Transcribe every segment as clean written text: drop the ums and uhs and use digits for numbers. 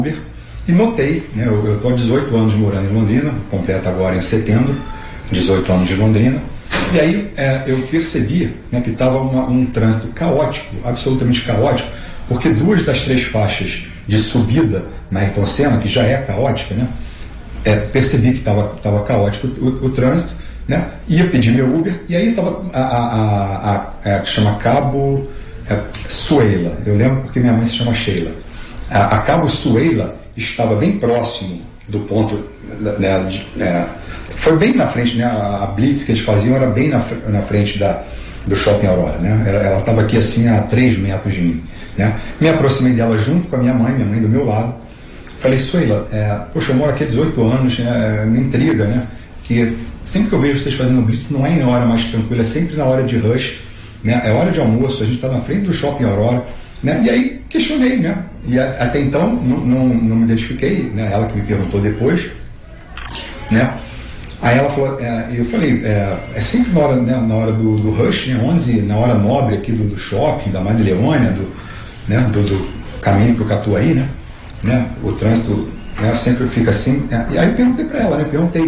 Uber e notei, né, eu estou há 18 anos morando em Londrina, completo agora em setembro, 18 anos de Londrina, e aí eu percebi, né, que estava um trânsito caótico, absolutamente caótico, porque 2 das 3 faixas de subida na Ayrton Senna, que já é caótica, né, percebi que estava caótico o trânsito, né, ia pedir meu Uber, e aí estava que chama Cabo Sueila, eu lembro porque minha mãe se chama Sheila. A Cabo Sueila estava bem próximo do ponto, né, foi bem na frente, né, a blitz que eles faziam era bem na frente do Shopping Aurora, né, ela estava aqui assim a 3 metros de mim, né. Me aproximei dela junto com a minha mãe do meu lado, falei: Sueila, poxa, eu moro aqui há 18 anos, né, me intriga, né, que sempre que eu vejo vocês fazendo blitz não é em hora mais tranquila, é sempre na hora de rush, né, é hora de almoço, a gente está na frente do Shopping Aurora, né, e aí questionei, né, e até então não me identifiquei, né, ela que me perguntou depois, né, aí ela falou, eu falei, é sempre na hora do rush, né, 11, na hora nobre aqui do shopping, da Madre Leônia, do caminho para o Catuaí, né, o trânsito, né, sempre fica assim, e aí eu perguntei para ela, né,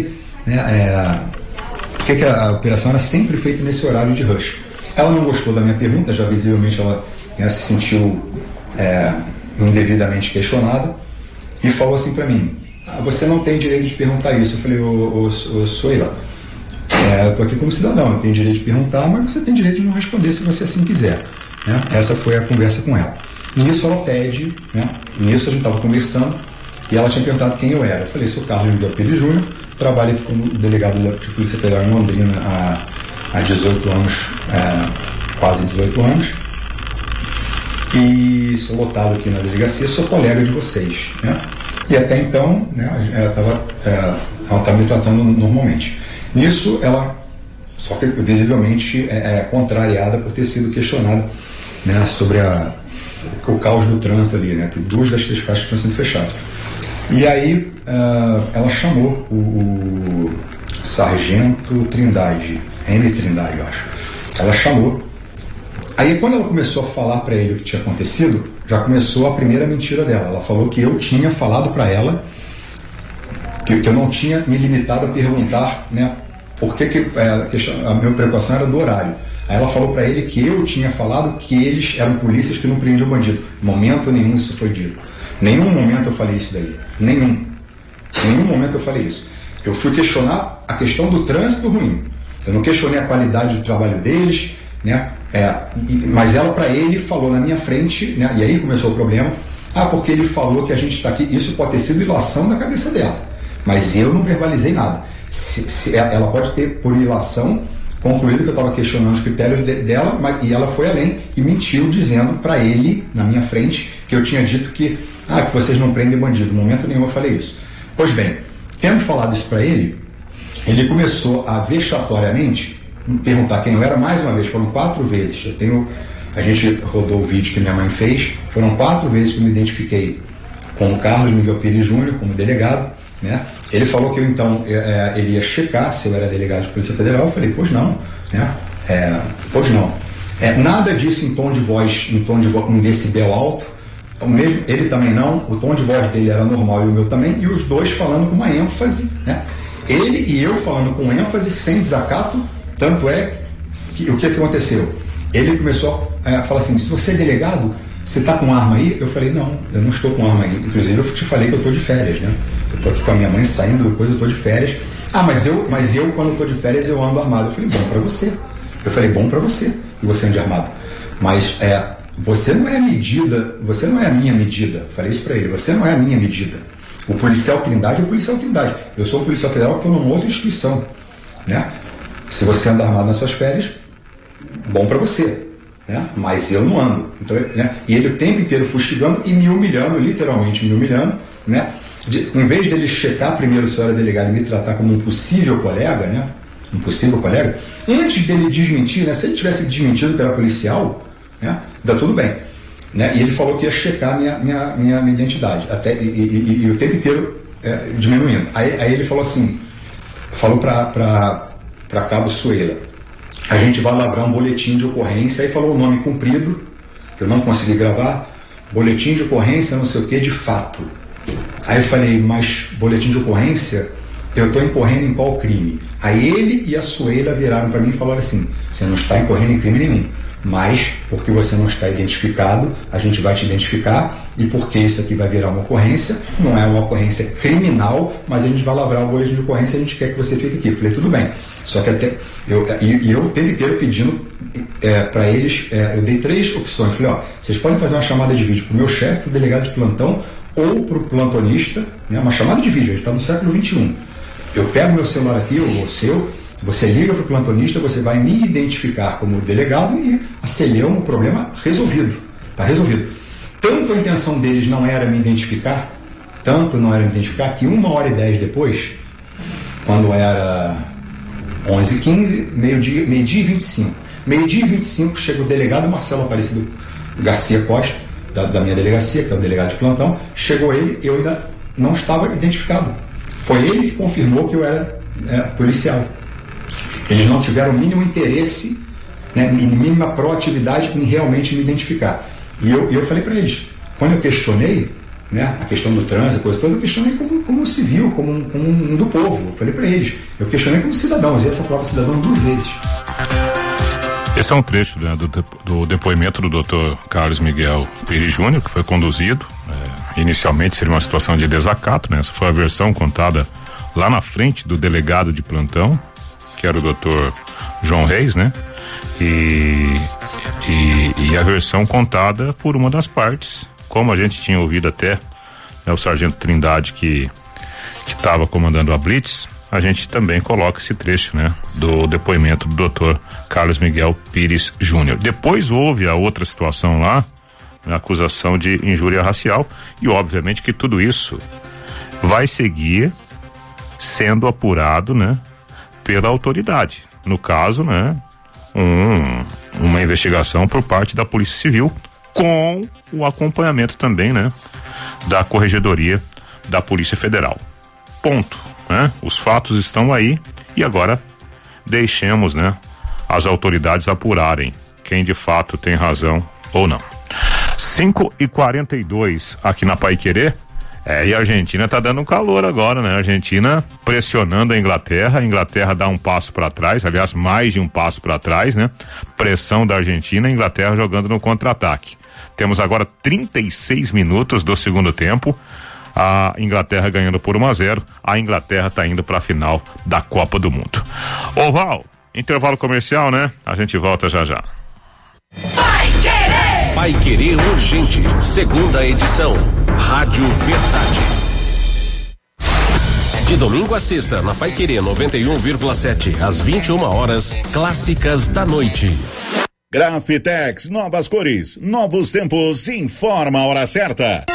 por que a operação era sempre feita nesse horário de rush. Ela não gostou da minha pergunta, já visivelmente ela se sentiu indevidamente questionada e falou assim para mim: você não tem direito de perguntar isso. Eu falei: Sueila, eu estou aqui como cidadão, eu tenho direito de perguntar, mas você tem direito de não responder se você assim quiser, né? Essa foi a conversa com ela. Nisso ela pede, né? Nisso a gente estava conversando e ela tinha perguntado quem eu era. Eu falei: sou Carlos Miguel Pires Júnior, trabalho aqui como delegado de Polícia Federal em Londrina há 18 anos, quase 18 anos, e sou lotado aqui na delegacia, sou colega de vocês, né? E até então, né, ela estava me tratando normalmente. Nisso, ela, só que visivelmente contrariada por ter sido questionada, né, sobre o caos do trânsito ali, né, que 2 das 3 faixas estão sendo fechadas. E aí ela chamou o Sargento Trindade, M. Trindade, eu acho. Ela chamou. Aí quando ela começou a falar para ele o que tinha acontecido, já começou a primeira mentira dela. Ela falou que eu tinha falado para ela que eu não tinha me limitado a perguntar, né, por que a minha preocupação era do horário. Aí ela falou para ele que eu tinha falado que eles eram polícias que não prendiam bandido. Em momento nenhum isso foi dito. Nenhum momento eu falei isso daí. Nenhum momento eu falei isso. Eu fui questionar a questão do trânsito ruim. Eu não questionei a qualidade do trabalho deles, né? Mas ela, para ele, falou na minha frente, né? E aí começou o problema. Porque ele falou que a gente está aqui. Isso pode ter sido ilação da cabeça dela, mas eu não verbalizei nada. Ela pode ter, por ilação, concluído que eu estava questionando os critérios dela, e ela foi além e mentiu, dizendo para ele, na minha frente, que eu tinha dito que vocês não prendem bandido. No momento nenhum eu falei isso. Pois bem, tendo falado isso para ele, ele começou a vexatoriamente me perguntar quem eu era mais uma vez. Foram 4 vezes. A gente rodou o vídeo que minha mãe fez. Foram 4 vezes que eu me identifiquei com o Carlos Miguel Pires Júnior como delegado, né? Ele falou que ele ia checar se eu era delegado de Polícia Federal. Eu falei: pois não, né? Pois não. Nada disso em tom de voz, um decibel alto. Mesmo, ele também não. O tom de voz dele era normal e o meu também. E os dois falando com uma ênfase, né? Ele e eu falando com ênfase, sem desacato. Tanto é que o que aconteceu? Ele começou a falar assim: se você é delegado, você está com arma aí? Eu falei: não, eu não estou com arma aí. Inclusive eu te falei que eu estou de férias, né? Eu estou aqui com a minha mãe saindo, depois eu estou de férias. Mas eu quando estou de férias eu ando armado. Eu falei: bom para você. Eu falei: bom para você que você ande armado. Mas você não é a medida, você não é a minha medida. Eu falei isso para ele: você não é a minha medida. O policial Trindade é o policial Trindade. Eu sou um policial federal que estou numa outra instituição, né? Se você anda armado nas suas férias, bom para você, né? Mas eu não ando. Então, né? E ele o tempo inteiro fustigando e me humilhando, literalmente me humilhando, né? Em vez dele checar primeiro se eu era delegado e me tratar como um possível colega, né? Um possível colega, antes dele desmentir, né? Se ele tivesse desmentido que era policial, né? Dá tudo bem, né? E ele falou que ia checar minha identidade, e o tempo inteiro diminuindo. Aí ele falou assim, falou para Cabo Sueila: a gente vai lavrar um boletim de ocorrência. Aí falou o nome comprido, que eu não consegui gravar: boletim de ocorrência não sei o que de fato. Aí eu falei, mas boletim de ocorrência, eu estou incorrendo em qual crime? Aí ele e a Suela viraram para mim e falaram assim, você não está incorrendo em crime nenhum, mas porque você não está identificado, a gente vai te identificar, e porque isso aqui vai virar uma ocorrência, não é uma ocorrência criminal, mas a gente vai lavrar o boletim de ocorrência e a gente quer que você fique aqui. Eu falei, tudo bem. Só que até eu o tempo inteiro pedindo para eles, eu dei 3 opções. Falei, ó, vocês podem fazer uma chamada de vídeo para o meu chefe, para o delegado de plantão, ou para o plantonista, né, uma chamada de vídeo, a gente está no século XXI. Eu pego meu celular aqui, ou o seu, você liga para o plantonista, você vai me identificar como delegado e acelera o problema resolvido. Está resolvido. Tanto a intenção deles não era me identificar, que 1h10 depois, quando era 11h15, meio-dia e 25. Meio-dia e 25 chega o delegado Marcelo Aparecido Garcia Costa, da minha delegacia, que é o delegado de plantão. Chegou ele, eu ainda não estava identificado. Foi ele que confirmou que eu era policial. Eles não tiveram o mínimo interesse, né, mínima proatividade em realmente me identificar. E eu falei para eles, quando eu questionei, né, a questão do trânsito, coisa toda, eu questionei como civil, como um do povo. Eu falei para eles, eu questionei como cidadão, usei essa palavra cidadão 2 vezes. Esse é um trecho, né, do depoimento do Dr. Carlos Miguel Pires Júnior, que foi conduzido. Inicialmente seria uma situação de desacato, né? Essa foi a versão contada lá na frente do delegado de plantão, que era o Dr. João Reis, né? E a versão contada por uma das partes, como a gente tinha ouvido até, né, o sargento Trindade que estava comandando a Blitz, a gente também coloca esse trecho, né, do depoimento do Dr. Carlos Miguel Pires Júnior. Depois houve a outra situação lá, a acusação de injúria racial, e obviamente que tudo isso vai seguir sendo apurado, né, pela autoridade. No caso, né, uma investigação por parte da Polícia Civil, com o acompanhamento também, né, da Corregedoria da Polícia Federal. Ponto, né? Os fatos estão aí e agora deixemos, né, as autoridades apurarem quem de fato tem razão ou não. 5h42 aqui na Paiquerê. E a Argentina tá dando calor agora, né? A Argentina pressionando a Inglaterra dá um passo para trás, aliás, mais de um passo para trás, né? Pressão da Argentina, a Inglaterra jogando no contra-ataque. Temos agora 36 minutos do segundo tempo, a Inglaterra ganhando por 1-0, a Inglaterra tá indo para a final da Copa do Mundo. Ô Val, intervalo comercial, né? A gente volta já já. Pai Querer Urgente, segunda edição. Rádio Verdade. De domingo a sexta, na Pai Querer 91,7, às 21 horas, clássicas da noite. Grafitex, novas cores, novos tempos, informa a hora certa.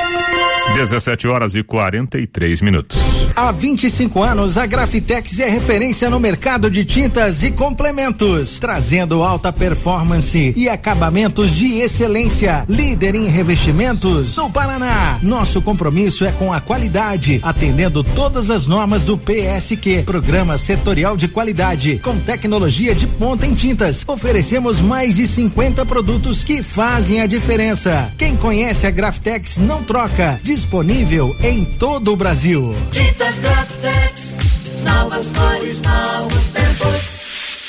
17h43. Há 25 anos, a Grafitex é referência no mercado de tintas e complementos, trazendo alta performance e acabamentos de excelência. Líder em revestimentos no Paraná. Nosso compromisso é com a qualidade, atendendo todas as normas do PSQ, Programa Setorial de Qualidade, com tecnologia de ponta em tintas. Oferecemos mais de 50 produtos que fazem a diferença. Quem conhece a Grafitex não troca. Disponível em todo o Brasil. Tintas Grafitex, novas cores, novos tempos.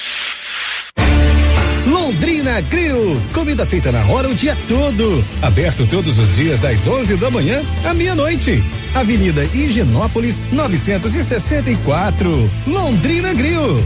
Londrina Grill, comida feita na hora o dia todo. Aberto todos os dias das 11 da manhã à meia-noite. Avenida Higienópolis 964. Londrina Grill.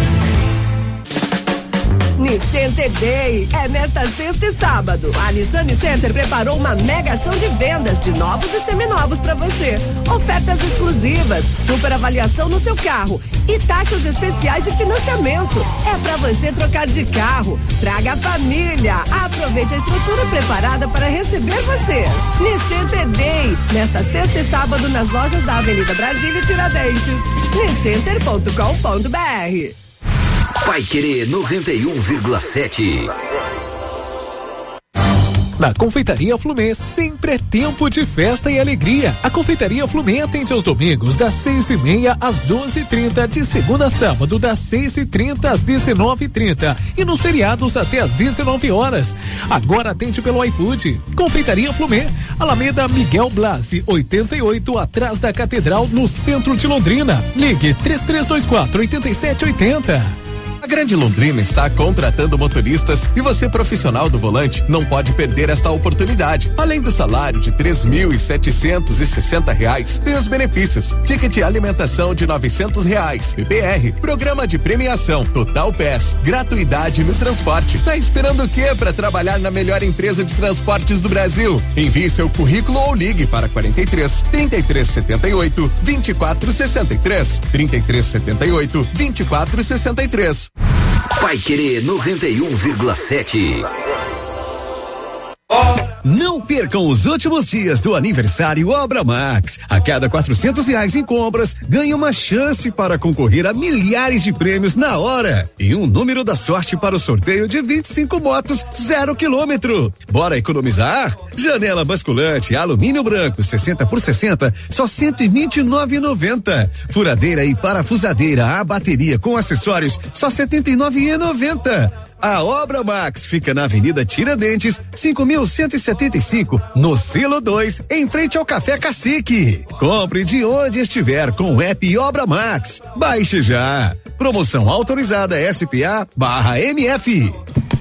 Nissan Day é nesta sexta e sábado. A Nissan Center preparou uma mega ação de vendas de novos e seminovos para você. Ofertas exclusivas, super avaliação no seu carro e taxas especiais de financiamento. É para você trocar de carro. Traga a família. Aproveite a estrutura preparada para receber você. Nissan Day, nesta sexta e sábado nas lojas da Avenida Brasília e Tiradentes. niscenter.com.br. Pai Querer 91,7. Na Na Confeitaria Flumê sempre é tempo de festa e alegria. A Confeitaria Flumê atende aos domingos das 6:30 às 12:30, de segunda a sábado das 6:30 às 19:30 e nos feriados até às 19 horas. Agora atende pelo iFood. Confeitaria Flumê, Alameda Miguel Blasi, 88, atrás da Catedral, no centro de Londrina. Ligue 3324-8780. A Grande Londrina está contratando motoristas e você, profissional do volante, não pode perder esta oportunidade. Além do salário de R$3.760, tem os benefícios: ticket de alimentação de R$900, PPR, programa de premiação, Total Pass, gratuidade no transporte. Tá esperando o quê para trabalhar na melhor empresa de transportes do Brasil? Envie seu currículo ou ligue para 43-3378 2463, 3378 2463. Vai Querer 91,7. Não percam os últimos dias do aniversário Obra Max. A cada R$400 em compras, ganhe uma chance para concorrer a milhares de prêmios na hora e um número da sorte para o sorteio de 25 motos 0 km. Bora economizar? Janela basculante alumínio branco 60 por 60, só R$129,90. Furadeira e parafusadeira a bateria com acessórios, só R$79,90. A Obra Max fica na Avenida Tiradentes, 5.175, no Silo 2, em frente ao Café Cacique. Compre de onde estiver com o app Obra Max. Baixe já. Promoção autorizada SPA/MF.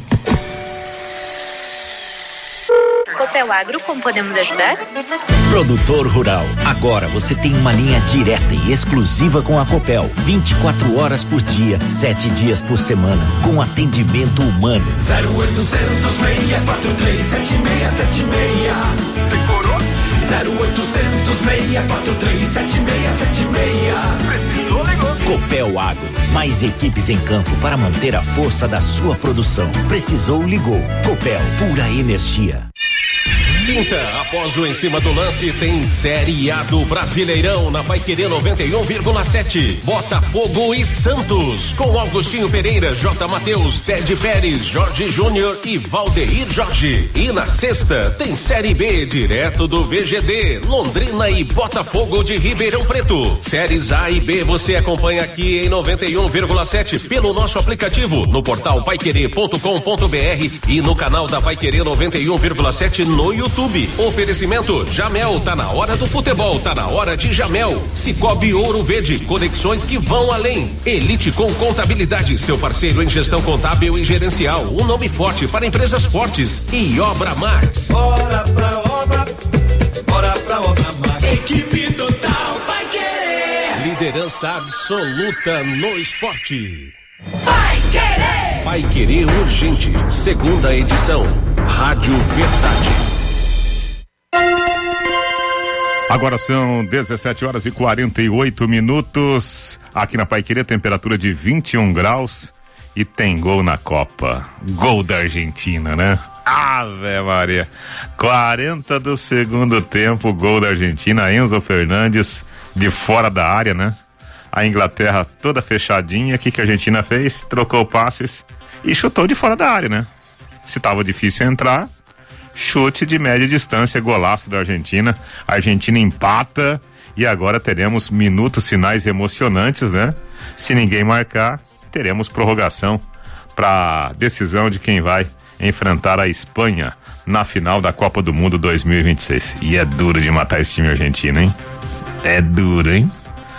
Copel Agro, como podemos ajudar? Produtor rural, agora você tem uma linha direta e exclusiva com a Copel, 24 horas por dia, 7 dias por semana, com atendimento humano. 0800 643 7676. Decorou? 0800 643 7676. Precisou, ligou. Copel Agro, mais equipes em campo para manter a força da sua produção. Precisou, ligou. Copel, pura energia. Quinta, após o Em Cima do Lance, tem Série A do Brasileirão na Vai Querer 91,7. Botafogo e Santos, com Augustinho Pereira, J. Matheus, Ted Pérez, Jorge Júnior e Valdeir Jorge. E na sexta, tem Série B, direto do VGD, Londrina e Botafogo de Ribeirão Preto. Séries A e B você acompanha aqui em 91,7 pelo nosso aplicativo, no portal paiquerê.com.br e no canal da Vai Querer 91,7 no YouTube. Oferecimento Jamel, tá na hora do futebol, tá na hora de Jamel. Cicobi Ouro Verde, conexões que vão além. Elite com Contabilidade, seu parceiro em gestão contábil e gerencial, um nome forte para empresas fortes. E Obra Max. Bora pra obra, bora pra Obra Max. Equipe total vai querer. Liderança absoluta no esporte. Vai querer. Vai Querer Urgente, segunda edição. Rádio Verdade. Agora são 17 horas e 48 minutos. Aqui na Paiquerê, temperatura de 21 graus e tem gol na Copa. Gol da Argentina, né? Ave Maria. 40 do segundo tempo, gol da Argentina. Enzo Fernandes de fora da área, né? A Inglaterra toda fechadinha. O que a Argentina fez? Trocou passes e chutou de fora da área, né? Se tava difícil entrar, chute de média distância, golaço da Argentina. A Argentina empata e agora teremos minutos finais emocionantes, né? Se ninguém marcar, teremos prorrogação para decisão de quem vai enfrentar a Espanha na final da Copa do Mundo 2026. E é duro de matar esse time argentino, hein? É duro, hein?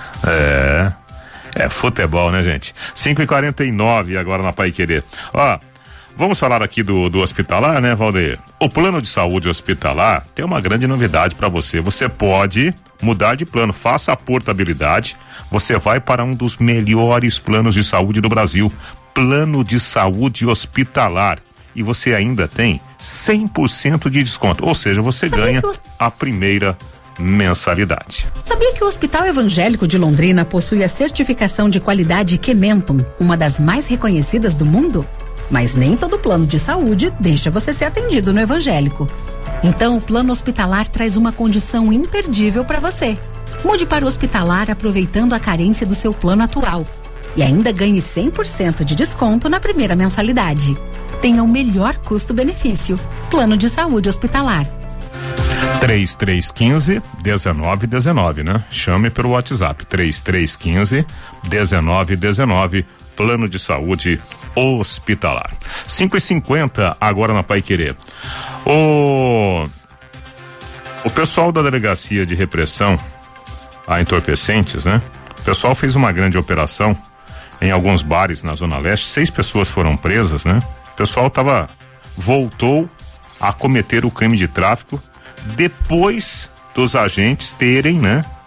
É futebol, né, gente? 5h49 agora na Paiquerê. Ó, vamos falar aqui do hospitalar, né, Valdeir? O plano de saúde hospitalar tem uma grande novidade para você. Você pode mudar de plano, faça a portabilidade. Você vai para um dos melhores planos de saúde do Brasil, plano de saúde hospitalar. E você ainda tem 100% de desconto, ou seja, você ganha a primeira mensalidade. Sabia que o Hospital Evangélico de Londrina possui a certificação de qualidade Kementum, uma das mais reconhecidas do mundo? Mas nem todo plano de saúde deixa você ser atendido no evangélico. Então, o plano hospitalar traz uma condição imperdível para você. Mude para o hospitalar aproveitando a carência do seu plano atual. E ainda ganhe 100% de desconto na primeira mensalidade. tenha o melhor custo-benefício. Plano de saúde hospitalar. 3315-1919, né? Chame pelo WhatsApp, 3315-1919, plano de saúde hospitalar. 5h50 agora na Paiquerê. O pessoal da Delegacia de Repressão a Entorpecentes, né? O pessoal fez uma grande operação em alguns bares na Zona Leste, 6 pessoas foram presas, né? O pessoal voltou a cometer o crime de tráfico depois dos agentes terem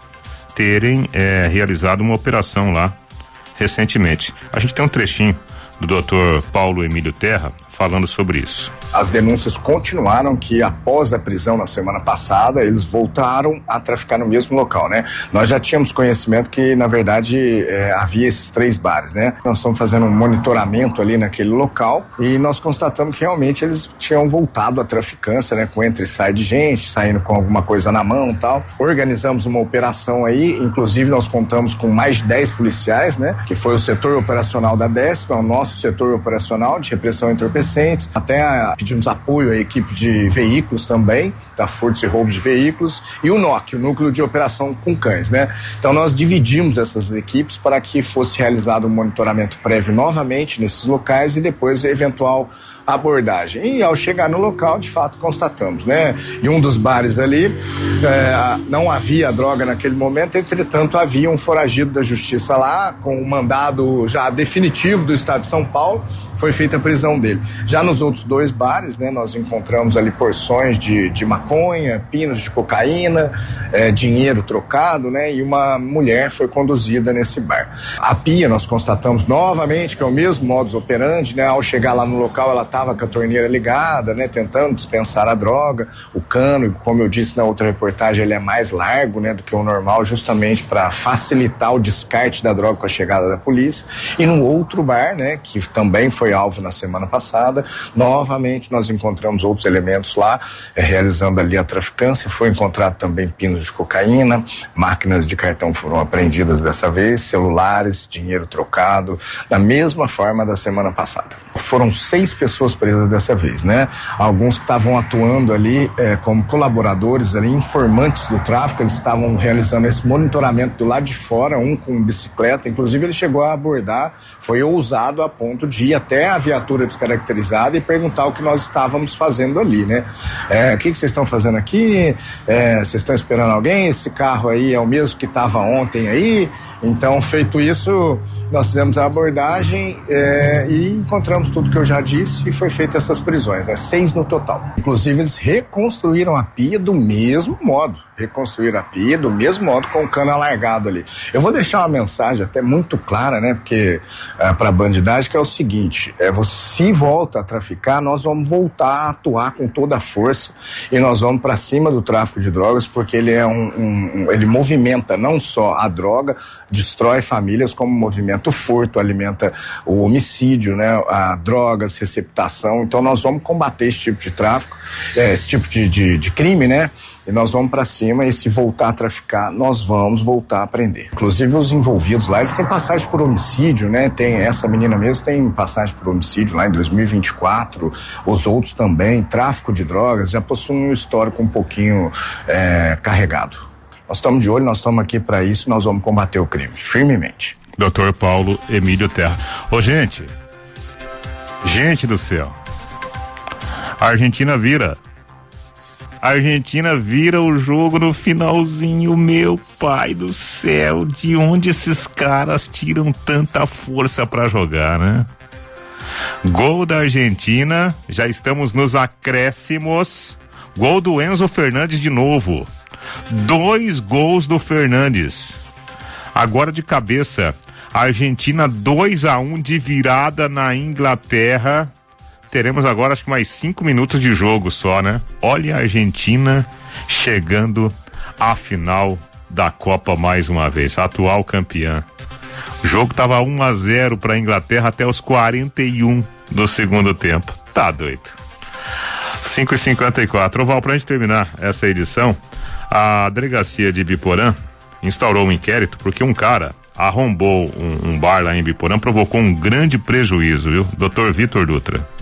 realizado uma operação lá recentemente. A gente tem um trechinho do Dr. Paulo Emílio Terra falando sobre isso. As denúncias continuaram que após a prisão na semana passada, eles voltaram a traficar no mesmo local, né? Nós já tínhamos conhecimento que, na verdade, havia esses 3 bares, né? Nós estamos fazendo um monitoramento ali naquele local e nós constatamos que realmente eles tinham voltado à traficância, né? Com entra e sai de gente, saindo com alguma coisa na mão e tal. Organizamos uma operação aí, inclusive nós contamos com mais de 10 policiais, né? Que foi o setor operacional da DESP, o nosso setor operacional de repressão a entorpecentes, até pedimos apoio à equipe de veículos também, da furtos e roubos de veículos, e o NOC, o Núcleo de Operação com Cães, né? Então nós dividimos essas equipes para que fosse realizado um monitoramento prévio novamente nesses locais e depois a eventual abordagem. E ao chegar no local, de fato, constatamos, né? Em um dos bares ali, não havia droga naquele momento, entretanto havia um foragido da justiça lá, com um mandado já definitivo do Estado de São Paulo, foi feita a prisão dele. Já nos outros 2 bares, né, nós encontramos ali porções de maconha, pinos de cocaína, dinheiro trocado, né, e uma mulher foi conduzida nesse bar. A pia, nós constatamos novamente que é o mesmo modus operandi, né, ao chegar lá no local ela estava com a torneira ligada, né, tentando dispensar a droga. O cano, como eu disse na outra reportagem, ele é mais largo, né, do que o normal, justamente para facilitar o descarte da droga com a chegada da polícia. E num outro bar, né, que também foi alvo na semana passada, novamente nós encontramos outros elementos lá, realizando ali a traficância. Foi encontrado também pinos de cocaína, máquinas de cartão foram apreendidas dessa vez, celulares, dinheiro trocado, da mesma forma da semana passada. Foram 6 pessoas presas dessa vez, né? Alguns que estavam atuando ali como colaboradores ali, informantes do tráfico, eles estavam realizando esse monitoramento do lado de fora, um com bicicleta, inclusive ele chegou a abordar, foi ousado a ponto de ir até a viatura descaracterizada e perguntar o que nós estávamos fazendo ali, né? O que vocês estão fazendo aqui? Vocês estão esperando alguém? Esse carro aí é o mesmo que estava ontem aí? Então, feito isso, nós fizemos a abordagem e encontramos tudo que eu já disse e foi feita essas prisões, né? 6 no total. Inclusive, eles reconstruíram a pia do mesmo modo. Reconstruíram a pia do mesmo modo, com o cano alargado ali. Eu vou deixar uma mensagem até muito clara, né? Porque para a bandidagem, que é o seguinte: se volta a traficar, nós vamos voltar a atuar com toda a força e nós vamos para cima do tráfico de drogas, porque ele é ele movimenta não só a droga, destrói famílias, como movimenta o furto, alimenta o homicídio, né? A drogas, receptação. Então nós vamos combater esse tipo de tráfico, esse tipo de crime, né? E nós vamos para cima, e se voltar a traficar, nós vamos voltar a prender. Inclusive os envolvidos lá, eles têm passagem por homicídio, né? Essa menina mesmo tem passagem por homicídio lá em 2024, os outros também, tráfico de drogas, já possuem um histórico um pouquinho carregado. Nós estamos de olho, nós estamos aqui para isso, nós vamos combater o crime, firmemente. Dr. Paulo Emílio Terra. Ô, gente do céu, a Argentina vira o jogo no finalzinho, meu pai do céu, de onde esses caras tiram tanta força pra jogar, né? Gol da Argentina, já estamos nos acréscimos, gol do Enzo Fernandes de novo, 2 gols do Fernandes, agora de cabeça, a Argentina 2-1 de virada na Inglaterra. Teremos agora acho que mais 5 minutos de jogo só, né? Olha a Argentina chegando à final da Copa mais uma vez, a atual campeã. O jogo tava 1-0 para a Inglaterra até os 41 do segundo tempo. Tá doido. 5h54. Ô Val, pra gente terminar essa edição, a delegacia de Biporã instaurou um inquérito porque um cara arrombou um bar lá em Biporã, provocou um grande prejuízo, viu? Dr. Vitor Dutra.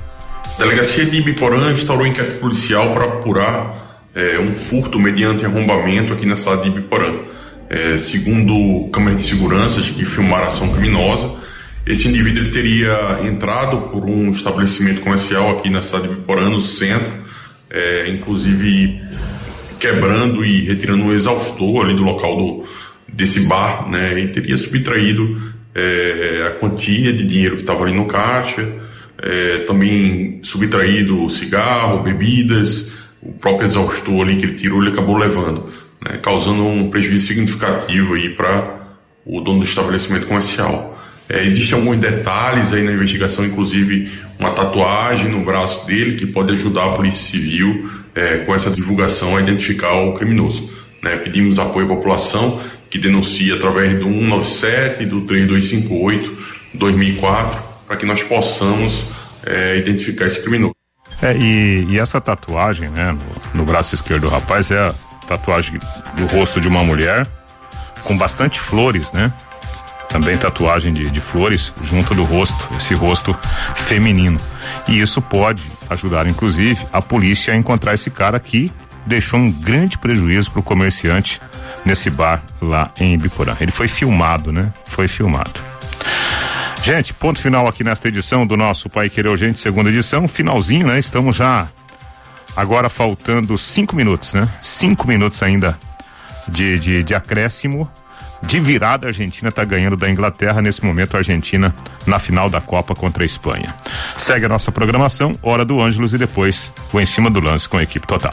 A delegacia de Ibiporã instaurou inquérito policial para apurar um furto mediante arrombamento aqui na cidade de Ibiporã. Segundo câmeras de segurança que filmaram a ação criminosa, esse indivíduo ele teria entrado por um estabelecimento comercial aqui na cidade de Ibiporã, no centro, inclusive quebrando e retirando um exaustor ali do local desse bar, né, e teria subtraído a quantia de dinheiro que estava ali no caixa, também subtraído cigarro, bebidas, o próprio exaustor ali que ele tirou, ele acabou levando, né, causando um prejuízo significativo aí para o dono do estabelecimento comercial. Existem alguns detalhes aí na investigação, inclusive uma tatuagem no braço dele que pode ajudar a Polícia Civil com essa divulgação a identificar o criminoso, né? Pedimos apoio à população que denuncia através do 197 e do 3258 2004 para que nós possamos identificar esse criminoso. E essa tatuagem, né, no braço esquerdo do rapaz, é a tatuagem do rosto de uma mulher com bastante flores, né? Também tatuagem de flores junto do rosto, esse rosto feminino. E isso pode ajudar, inclusive, a polícia a encontrar esse cara que deixou um grande prejuízo para o comerciante nesse bar lá em Ibiporã. Ele foi filmado, né? Foi filmado. Gente, ponto final aqui nesta edição do nosso Pai Querer Urgente, segunda edição, finalzinho, né? Estamos já agora faltando 5 minutos, né? 5 minutos ainda de acréscimo. De virada, a Argentina está ganhando da Inglaterra. Nesse momento, a Argentina na final da Copa contra a Espanha. Segue a nossa programação, Hora do Ângelos e depois o Em Cima do Lance com a equipe total.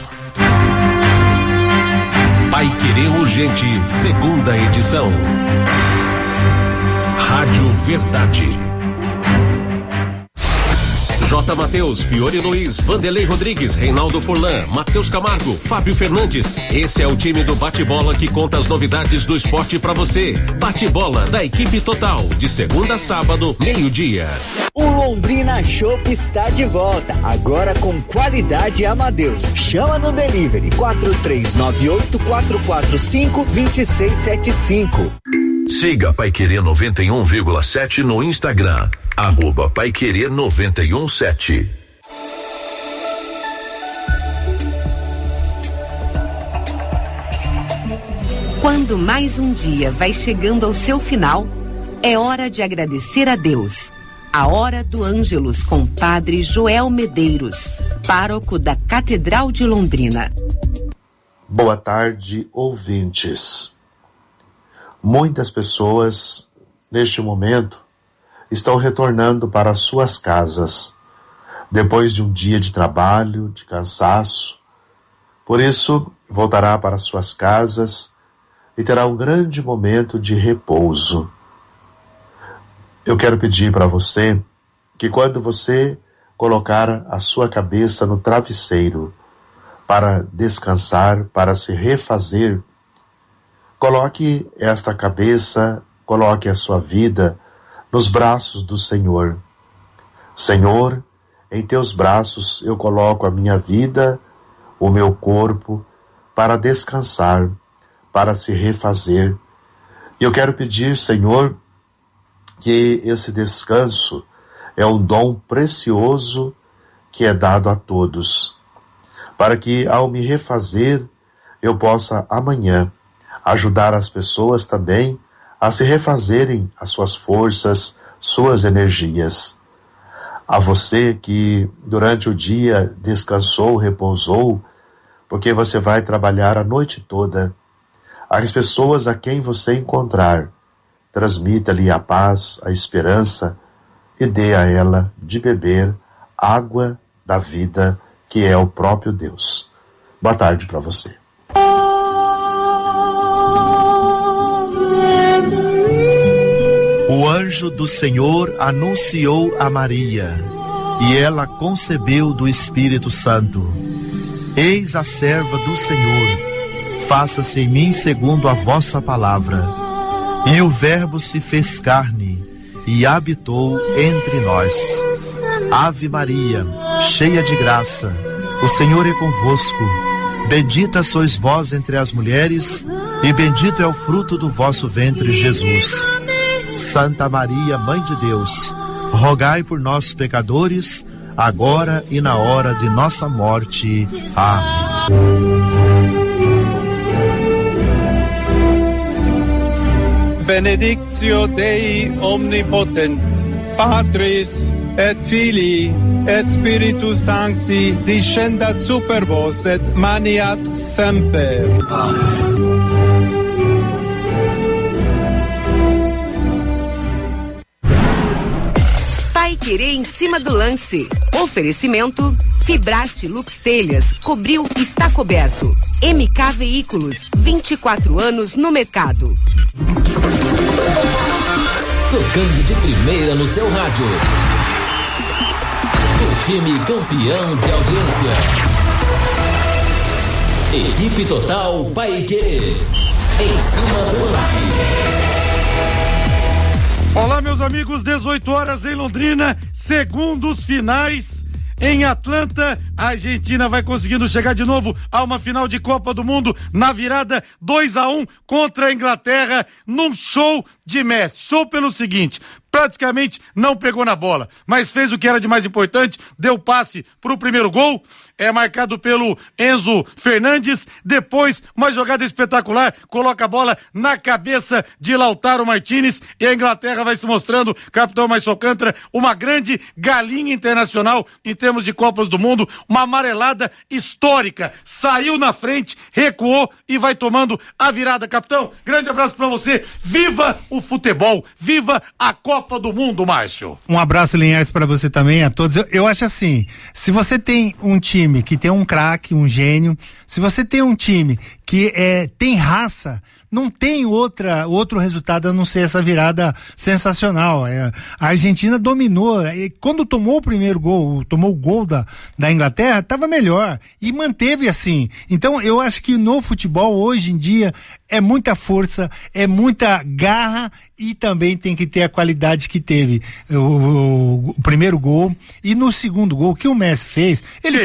Pai Querer Urgente, segunda edição. Rádio Verdade. J. Mateus, Fiore Luiz, Vanderlei Rodrigues, Reinaldo Furlan, Matheus Camargo, Fábio Fernandes. Esse é o time do Bate-Bola que conta as novidades do esporte pra você. Bate-Bola da equipe total, de segunda a sábado, meio-dia. O Londrina Chopp está de volta, agora com qualidade Amadeus. Chama no delivery 4398-445-2675. Siga Pai Querer 91,7 no Instagram, @Pai Querer 91,7. Quando mais um dia vai chegando ao seu final, é hora de agradecer a Deus. A Hora do Ângelus com Padre Joel Medeiros, pároco da Catedral de Londrina. Boa tarde, ouvintes. Muitas pessoas, neste momento, estão retornando para suas casas, depois de um dia de trabalho, de cansaço. Por isso, voltará para suas casas e terá um grande momento de repouso. Eu quero pedir para você que quando você colocar a sua cabeça no travesseiro para descansar, para se refazer, coloque esta cabeça, coloque a sua vida nos braços do Senhor. Senhor, em teus braços eu coloco a minha vida, o meu corpo, para descansar, para se refazer. E eu quero pedir, Senhor, que esse descanso é um dom precioso que é dado a todos, para que ao me refazer eu possa amanhã ajudar as pessoas também a se refazerem as suas forças, suas energias. A você que durante o dia descansou, repousou, porque você vai trabalhar a noite toda, as pessoas a quem você encontrar, transmita-lhe a paz, a esperança e dê a ela de beber água da vida, que é o próprio Deus. Boa tarde para você. O anjo do Senhor anunciou a Maria, e ela concebeu do Espírito Santo. Eis a serva do Senhor, faça-se em mim segundo a vossa palavra. E o Verbo se fez carne e habitou entre nós. Ave Maria, cheia de graça, o Senhor é convosco. Bendita sois vós entre as mulheres, e bendito é o fruto do vosso ventre, Jesus. Santa Maria, Mãe de Deus, rogai por nós, pecadores, agora e na hora de nossa morte. Amém. Benedictio Dei omnipotentis, Patris et Filii et Spiritus Sancti, descendat super vos et maniat semper. Amen. Paiquerê em cima do lance. Oferecimento Fibrate Lux Telhas, cobriu, está coberto. MK Veículos, 24 anos no mercado. Tocando de primeira no seu rádio. O time campeão de audiência. Equipe Total Paiquerê. Em cima do lance. Olá, meus amigos, 18 horas em Londrina, segundos finais em Atlanta. A Argentina vai conseguindo chegar de novo a uma final de Copa do Mundo na virada 2-1 contra a Inglaterra, num show de Messi. Show pelo seguinte: praticamente não pegou na bola, mas fez o que era de mais importante, deu passe pro primeiro gol, marcado pelo Enzo Fernandes. Depois, uma jogada espetacular, coloca a bola na cabeça de Lautaro Martinez, e a Inglaterra vai se mostrando, capitão Márcio Alcântara, uma grande galinha internacional em termos de Copas do Mundo, uma amarelada histórica, saiu na frente, recuou e vai tomando a virada. Capitão, grande abraço pra você, viva o futebol, viva a Copa do Mundo, Márcio. Um abraço, Linhares, para você também, a todos. Eu acho assim, se você tem um time que tem um craque, um gênio, se você tem um time que tem raça, não tem outro resultado a não ser essa virada sensacional. A Argentina dominou, quando tomou o primeiro gol, tomou o gol da Inglaterra, estava melhor e manteve assim. Então eu acho que no futebol hoje em dia é muita força, é muita garra, e também tem que ter a qualidade que teve o primeiro gol. E no segundo gol que o Messi fez, ele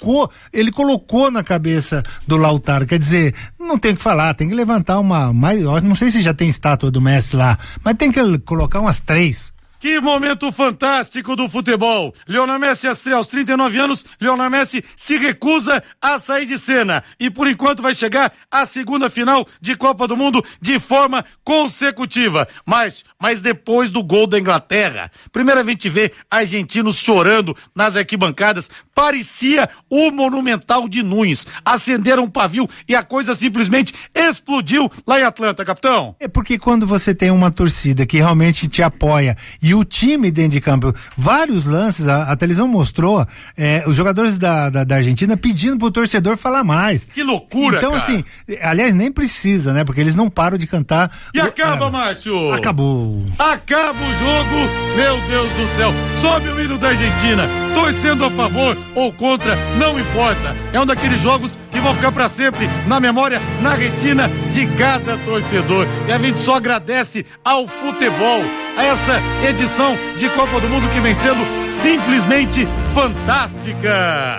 colocou na cabeça do Lautaro. Quer dizer, não tem que falar, tem que levantar não sei se já tem estátua do Messi lá, mas tem que colocar umas 3. Que momento fantástico do futebol. Lionel Messi, aos 39 anos, Lionel Messi se recusa a sair de cena. E por enquanto vai chegar à segunda final de Copa do Mundo de forma consecutiva. Mas depois do gol da Inglaterra, primeiramente vê argentinos chorando nas arquibancadas, parecia o Monumental de Nunes. Acenderam um pavio e a coisa simplesmente explodiu lá em Atlanta, capitão. É porque quando você tem uma torcida que realmente te apoia e o time dentro de campo, vários lances, a televisão mostrou os jogadores da Argentina pedindo pro torcedor falar mais. Que loucura, então, cara. Assim, aliás, nem precisa, né? Porque eles não param de cantar. E acaba, Márcio! Acabou. Acaba o jogo, meu Deus do céu. Sobe o hino da Argentina, torcendo a favor ou contra, não importa. É um daqueles jogos que vão ficar pra sempre na memória, na retina de cada torcedor. E a gente só agradece ao futebol, a essa edição de Copa do Mundo que vem sendo simplesmente fantástica.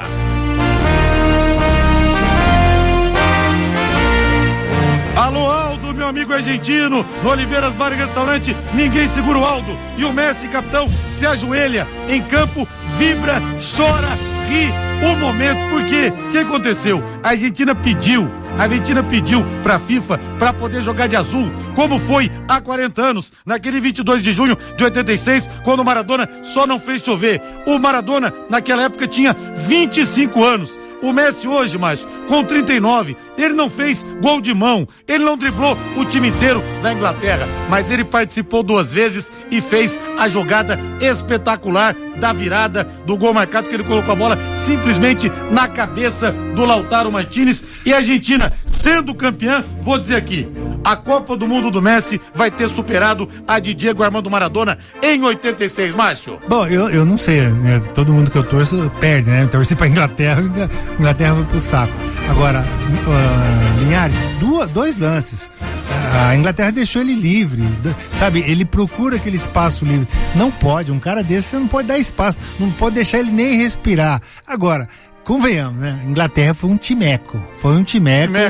Alô, Aldo, meu amigo argentino, no Oliveiras Bar e Restaurante, ninguém segura o Aldo. E o Messi, capitão, se ajoelha em campo, vibra, chora, ri o momento. Por quê? O que aconteceu? A Argentina pediu pra FIFA pra poder jogar de azul, como foi há 40 anos, naquele 22 de junho de 86, quando o Maradona só não fez chover. O Maradona, naquela época, tinha 25 anos. O Messi hoje, mas com 39, ele não fez gol de mão, ele não driblou o time inteiro da Inglaterra, mas ele participou 2 vezes e fez a jogada espetacular da virada do gol marcado, que ele colocou a bola simplesmente na cabeça do Lautaro Martinez. E a Argentina, sendo campeã, vou dizer aqui, a Copa do Mundo do Messi vai ter superado a de Diego Armando Maradona em 86, Márcio. Bom, eu não sei, né? Todo mundo que eu torço perde, né? Eu torci pra Inglaterra vai pro saco. Agora, Linhares, 2 lances. A Inglaterra deixou ele livre, sabe? Ele procura aquele espaço livre. Não pode, um cara desse você não pode dar espaço, não pode deixar ele nem respirar. Agora, convenhamos, né? Inglaterra foi um timeco.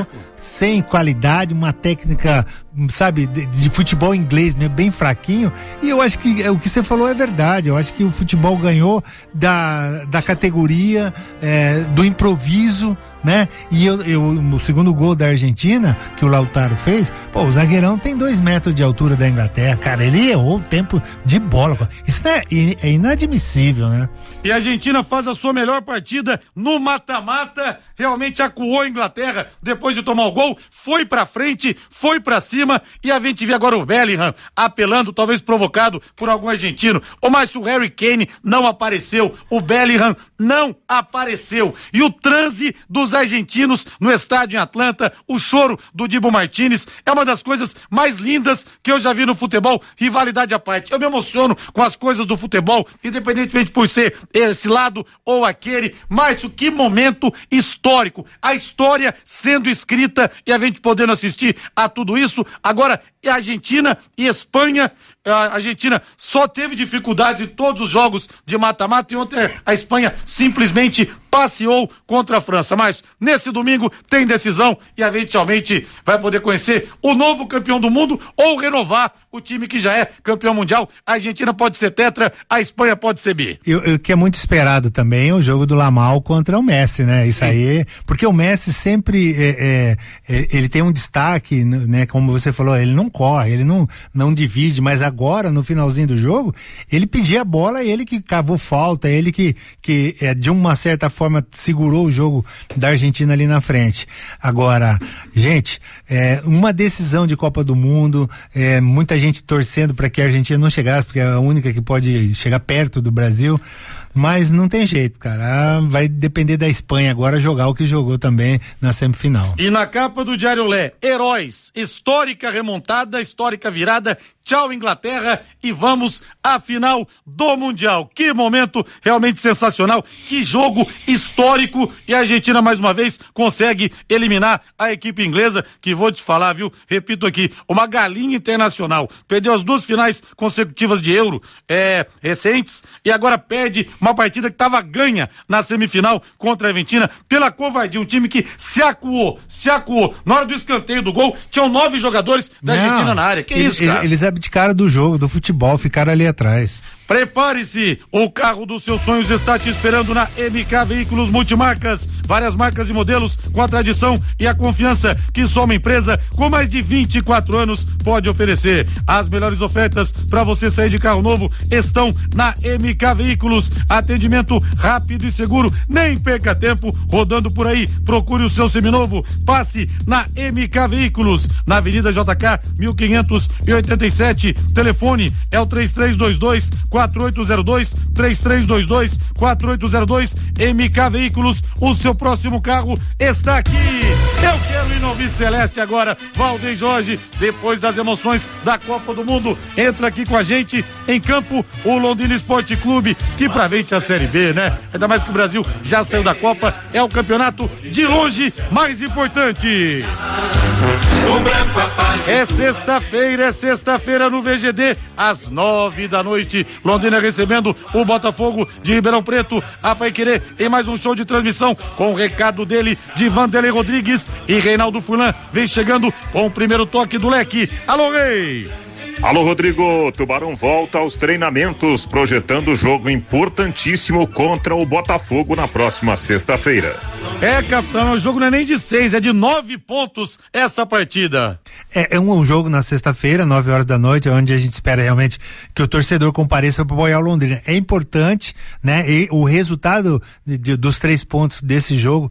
sem qualidade, uma técnica, sabe, de futebol inglês, né, bem fraquinho. E eu acho que o que você falou é verdade. Eu acho que o futebol ganhou da categoria, do improviso, né? E o segundo gol da Argentina, que o Lautaro fez, o zagueirão tem 2 metros de altura da Inglaterra, cara, ele errou o tempo de bola. Isso é inadmissível, né? E a Argentina faz a sua melhor partida no mata-mata, realmente acuou a Inglaterra depois de tomar o gol, foi pra frente, foi pra cima, e a gente vê agora o Bellingham apelando, talvez provocado por algum argentino. Mas o Harry Kane não apareceu, o Bellingham não apareceu, e o transe dos argentinos no estádio em Atlanta, o choro do Dibu Martínez, é uma das coisas mais lindas que eu já vi no futebol, rivalidade à parte. Eu me emociono com as coisas do futebol, independentemente por ser esse lado ou aquele, mas que momento histórico, a história sendo escrita e a gente podendo assistir a tudo isso. Agora, Argentina e Espanha, a Argentina só teve dificuldades em todos os jogos de mata-mata, e ontem a Espanha simplesmente passeou contra a França. Mas nesse domingo tem decisão e a gente realmente vai poder conhecer o novo campeão do mundo ou renovar o time que já é campeão mundial. A Argentina pode ser tetra, a Espanha pode ser bi. O que é muito esperado também é o jogo do Lamau contra o Messi, né? Isso aí, porque o Messi sempre ele tem um destaque, né? Como você falou, ele não corre, ele não divide, mas agora no finalzinho do jogo ele pedia a bola, ele que cavou falta, ele que de uma certa forma segurou o jogo da Argentina ali na frente. Agora, gente, uma decisão de Copa do Mundo, muita gente torcendo para que a Argentina não chegasse, porque é a única que pode chegar perto do Brasil. Mas não tem jeito, cara. Vai depender da Espanha agora jogar o que jogou também na semifinal. E na capa do Diário Lé, heróis, histórica remontada, histórica virada. Tchau, Inglaterra, e vamos à final do Mundial. Que momento realmente sensacional, que jogo histórico, e a Argentina mais uma vez consegue eliminar a equipe inglesa, que vou te falar, viu? Repito aqui, uma galinha internacional. Perdeu as 2 finais consecutivas de Euro recentes, e agora perde uma partida que estava ganha na semifinal contra a Argentina pela covardia. Um time que se acuou. Na hora do escanteio do gol, tinham 9 jogadores da Argentina na área. Que isso, cara? Eles abdicaram do jogo, do futebol, ficaram ali atrás. Prepare-se, o carro dos seus sonhos está te esperando na MK Veículos Multimarcas. Várias marcas e modelos com a tradição e a confiança que só uma empresa com mais de 24 anos pode oferecer. As melhores ofertas para você sair de carro novo estão na MK Veículos. Atendimento rápido e seguro, nem perca tempo rodando por aí. Procure o seu seminovo, passe na MK Veículos, na Avenida JK 1587. Telefone é o 3322-4802, 3322-4802. MK Veículos, o seu próximo carro está aqui. Eu quero ir no Alvi Celeste agora. Valdeir Jorge, depois das emoções da Copa do Mundo, entra aqui com a gente em campo o Londrina Esporte Clube, que pra gente é a Série B, né? Ainda mais que o Brasil já saiu da Copa, é o campeonato de longe mais importante. É sexta-feira no VGD, às 9 da noite. Londrina recebendo o Botafogo de Ribeirão Preto. A Paiquerê em mais um show de transmissão com o recado dele de Vanderlei Rodrigues e Reinaldo Furlan. Vem chegando com o primeiro toque do leque. Alô, Rei! Alô, Rodrigo, Tubarão volta aos treinamentos, projetando jogo importantíssimo contra o Botafogo na próxima sexta-feira. Capitão, o jogo não é nem de 6, é de 9 pontos essa partida. É um jogo na sexta-feira, 9 horas da noite, onde a gente espera realmente que o torcedor compareça para apoiar o Londrina. É importante, né? E o resultado dos 3 pontos desse jogo,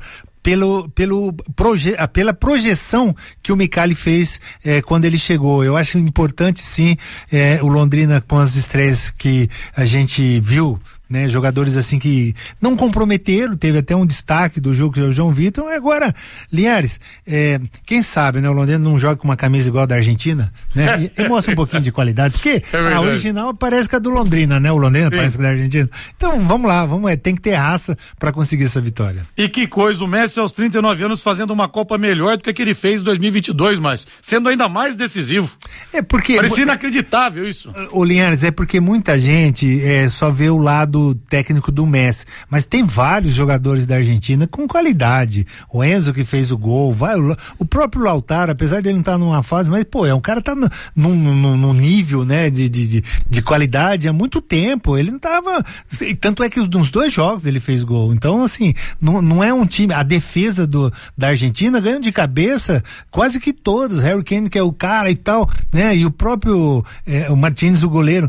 pela projeção que o Micali fez quando ele chegou. Eu acho importante sim o Londrina com as estreias que a gente viu, né? Jogadores assim que não comprometeram, teve até um destaque do jogo que é o João Vitor. Agora, Linhares, quem sabe, né? O Londrina não joga com uma camisa igual a da Argentina, né? E mostra um pouquinho de qualidade, porque a original parece que é do Londrina, né? O Londrina parece que é da Argentina. Então, vamos lá, tem que ter raça para conseguir essa vitória. E que coisa, o Messi aos 39 anos fazendo uma Copa melhor do que ele fez em 2022, mas sendo ainda mais decisivo. Porque parecia inacreditável isso. Ô Linhares, porque muita gente só vê o lado do técnico do Messi, mas tem vários jogadores da Argentina com qualidade. O Enzo que fez o gol, o próprio Lautaro, apesar de ele não estar numa fase, mas é um cara tá num nível, né, de qualidade há muito tempo. Ele não tava, tanto é que nos 2 jogos ele fez gol. Então, assim, não é um time, a defesa da Argentina ganhou de cabeça quase que todas. Harry Kane, que é o cara e tal, né, e o próprio o Martínez, o goleiro,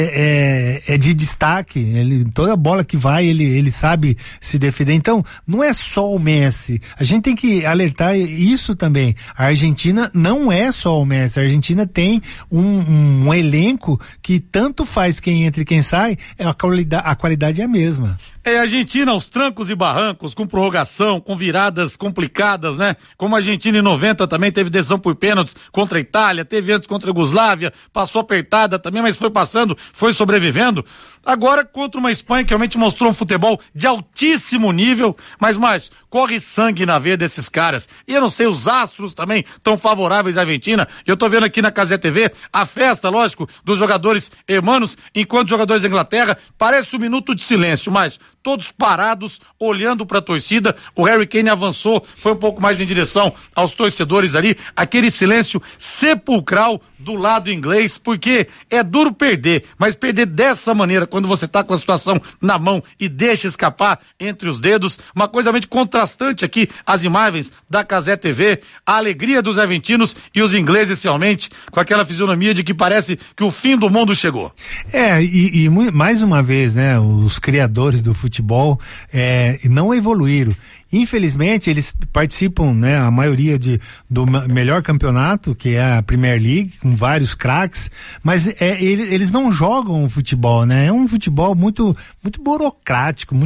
é de destaque. Toda bola que vai, ele sabe se defender. Então, não é só o Messi. A gente tem que alertar isso também. A Argentina não é só o Messi. A Argentina tem um elenco que tanto faz quem entra e quem sai, a qualidade é a mesma. A Argentina aos trancos e barrancos, com prorrogação, com viradas complicadas, né? Como a Argentina em 90 também teve decisão por pênaltis contra a Itália, teve antes contra a Iugoslávia, passou apertada também, mas foi passando, foi sobrevivendo. Agora contra uma Espanha que realmente mostrou um futebol de altíssimo nível, mas mais, corre sangue na veia desses caras. E eu não sei, os astros também tão favoráveis à Argentina. Eu tô vendo aqui na Cazé TV a festa, lógico, dos jogadores hermanos, enquanto os jogadores da Inglaterra, parece um minuto de silêncio, mas todos parados, olhando para a torcida. O Harry Kane avançou, foi um pouco mais em direção aos torcedores ali, aquele silêncio sepulcral do lado inglês, porque é duro perder, mas perder dessa maneira, quando você tá com a situação na mão e deixa escapar entre os dedos, uma coisa realmente contrastante aqui, as imagens da Cazé TV, a alegria dos argentinos e os ingleses realmente, com aquela fisionomia de que parece que o fim do mundo chegou. E mais uma vez, né, os criadores do futebol não evoluíram. Infelizmente, eles participam, né, a maioria do melhor campeonato, que é a Premier League, com vários craques, mas eles não jogam futebol, né? É um futebol muito burocrático,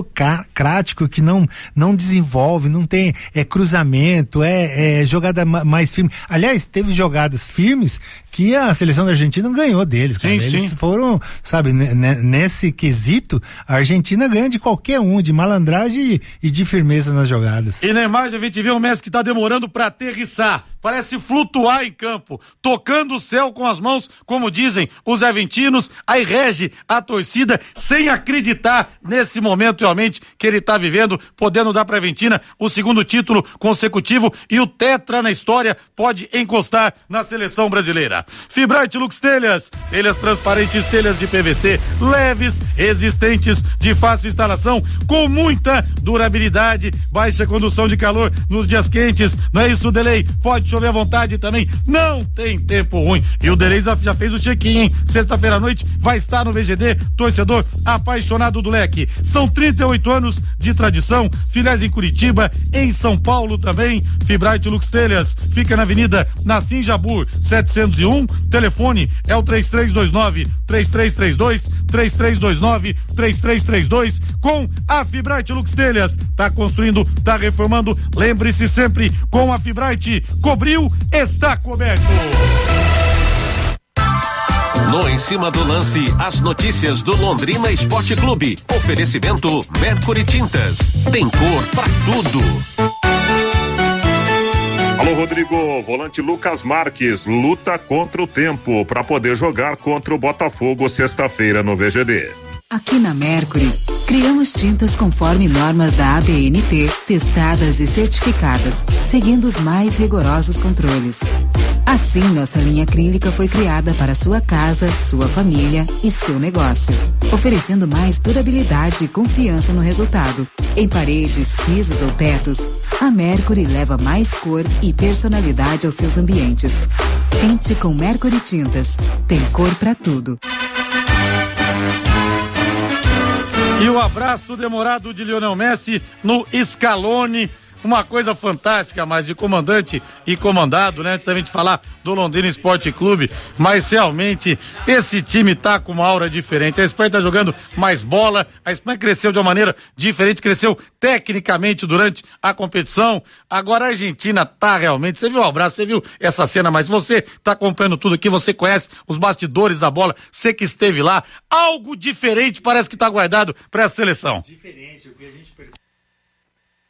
que não desenvolve, não tem cruzamento, jogada mais firme. Aliás, teve jogadas firmes que a seleção da Argentina ganhou deles, cara. Eles foram, sabe, nesse quesito, a Argentina ganha de qualquer um, de malandragem e de firmeza nas jogadas. E na imagem a gente vê o Messi que tá demorando pra aterrissar, parece flutuar em campo, tocando o céu com as mãos, como dizem os argentinos, aí rege a torcida sem acreditar nesse momento realmente que ele tá vivendo, podendo dar pra Argentina o 2º título consecutivo e o tetra na história pode encostar na seleção brasileira. Fibrate Lux Telhas transparentes, telhas de PVC, leves, resistentes, de fácil instalação, com muita durabilidade, baixa condução de calor nos dias quentes, não é isso, Delay? Pode chover à vontade também, não tem tempo ruim. E o Delay já fez o check-in, hein? Sexta-feira à noite vai estar no VGD, torcedor apaixonado do leque. São 38 anos de tradição, filiais em Curitiba, em São Paulo também. Fibrate Lux Telhas fica na Avenida Nassim Jabur 701, telefone é o 3329-3332, com a Fibrate Lux Telhas. Tá construindo, tá reformando, lembre-se sempre, com a Fibrate, cobriu, está coberto. No Em Cima do Lance, as notícias do Londrina Esporte Clube. Oferecimento Mercury Tintas. Tem cor pra tudo. Alô, Rodrigo. Volante Lucas Marques luta contra o tempo para poder jogar contra o Botafogo sexta-feira no VGD. Aqui na Mercury, criamos tintas conforme normas da ABNT, testadas e certificadas, seguindo os mais rigorosos controles. Assim, nossa linha acrílica foi criada para sua casa, sua família e seu negócio, oferecendo mais durabilidade e confiança no resultado. Em paredes, pisos ou tetos, a Mercury leva mais cor e personalidade aos seus ambientes. Pinte com Mercury Tintas. Tem cor pra tudo. E o abraço demorado de Lionel Messi no Scaloni, uma coisa fantástica, mas de comandante e comandado, né? Antes da gente falar do Londrina Esporte Clube, mas realmente esse time tá com uma aura diferente. A Espanha tá jogando mais bola, a Espanha cresceu de uma maneira diferente, cresceu tecnicamente durante a competição. Agora a Argentina tá realmente, você viu o abraço, você viu essa cena, mas você tá acompanhando tudo aqui, você conhece os bastidores da bola, você que esteve lá, algo diferente parece que tá guardado para essa seleção. Diferente, o que a gente percebe.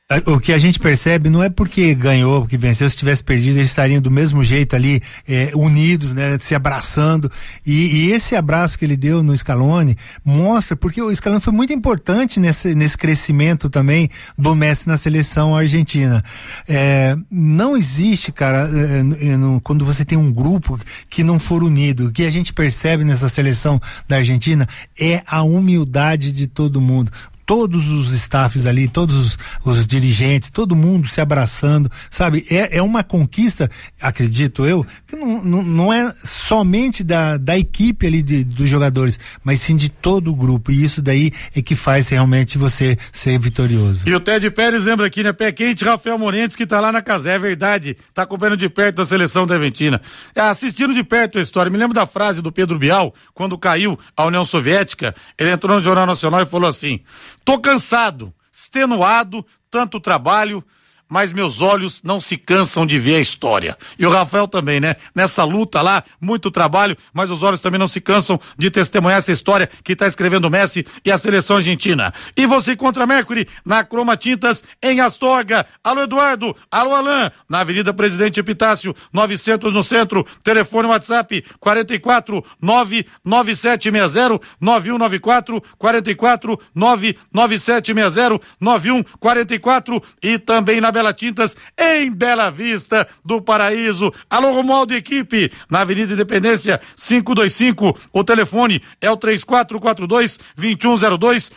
O que a gente percebe não é porque ganhou, porque venceu, se tivesse perdido eles estariam do mesmo jeito ali, unidos, né, se abraçando, e esse abraço que ele deu no Scaloni mostra, porque o Scaloni foi muito importante nesse crescimento também do Messi na seleção argentina. Não existe, cara, quando você tem um grupo que não for unido, o que a gente percebe nessa seleção da Argentina é a humildade de todo mundo. Todos os staffs ali, todos os dirigentes, todo mundo se abraçando, sabe? É uma conquista, acredito eu, que não é somente da equipe ali dos jogadores, mas sim de todo o grupo, e isso daí é que faz realmente você ser vitorioso. E o Ted Pérez lembra aqui, né? Pé quente, Rafael Morentes, que tá lá na casa, é verdade, tá acompanhando de perto a seleção da Argentina. Assistindo de perto a história, me lembro da frase do Pedro Bial, quando caiu a União Soviética, ele entrou no Jornal Nacional e falou assim: tô cansado, extenuado, tanto trabalho, mas meus olhos não se cansam de ver a história. E o Rafael também, né? Nessa luta lá, muito trabalho, mas os olhos também não se cansam de testemunhar essa história que está escrevendo o Messi e a seleção argentina. E você encontra a Mercury na Croma Tintas em Astorga. Alô Eduardo, alô Alain, na Avenida Presidente Epitácio, 900 no centro, telefone WhatsApp 44 99760 9194 44 99760 9144 e também na Bela Tintas, em Bela Vista do Paraíso. Alô, Romualdo e equipe, na Avenida Independência 525, o telefone é o 3442-2102,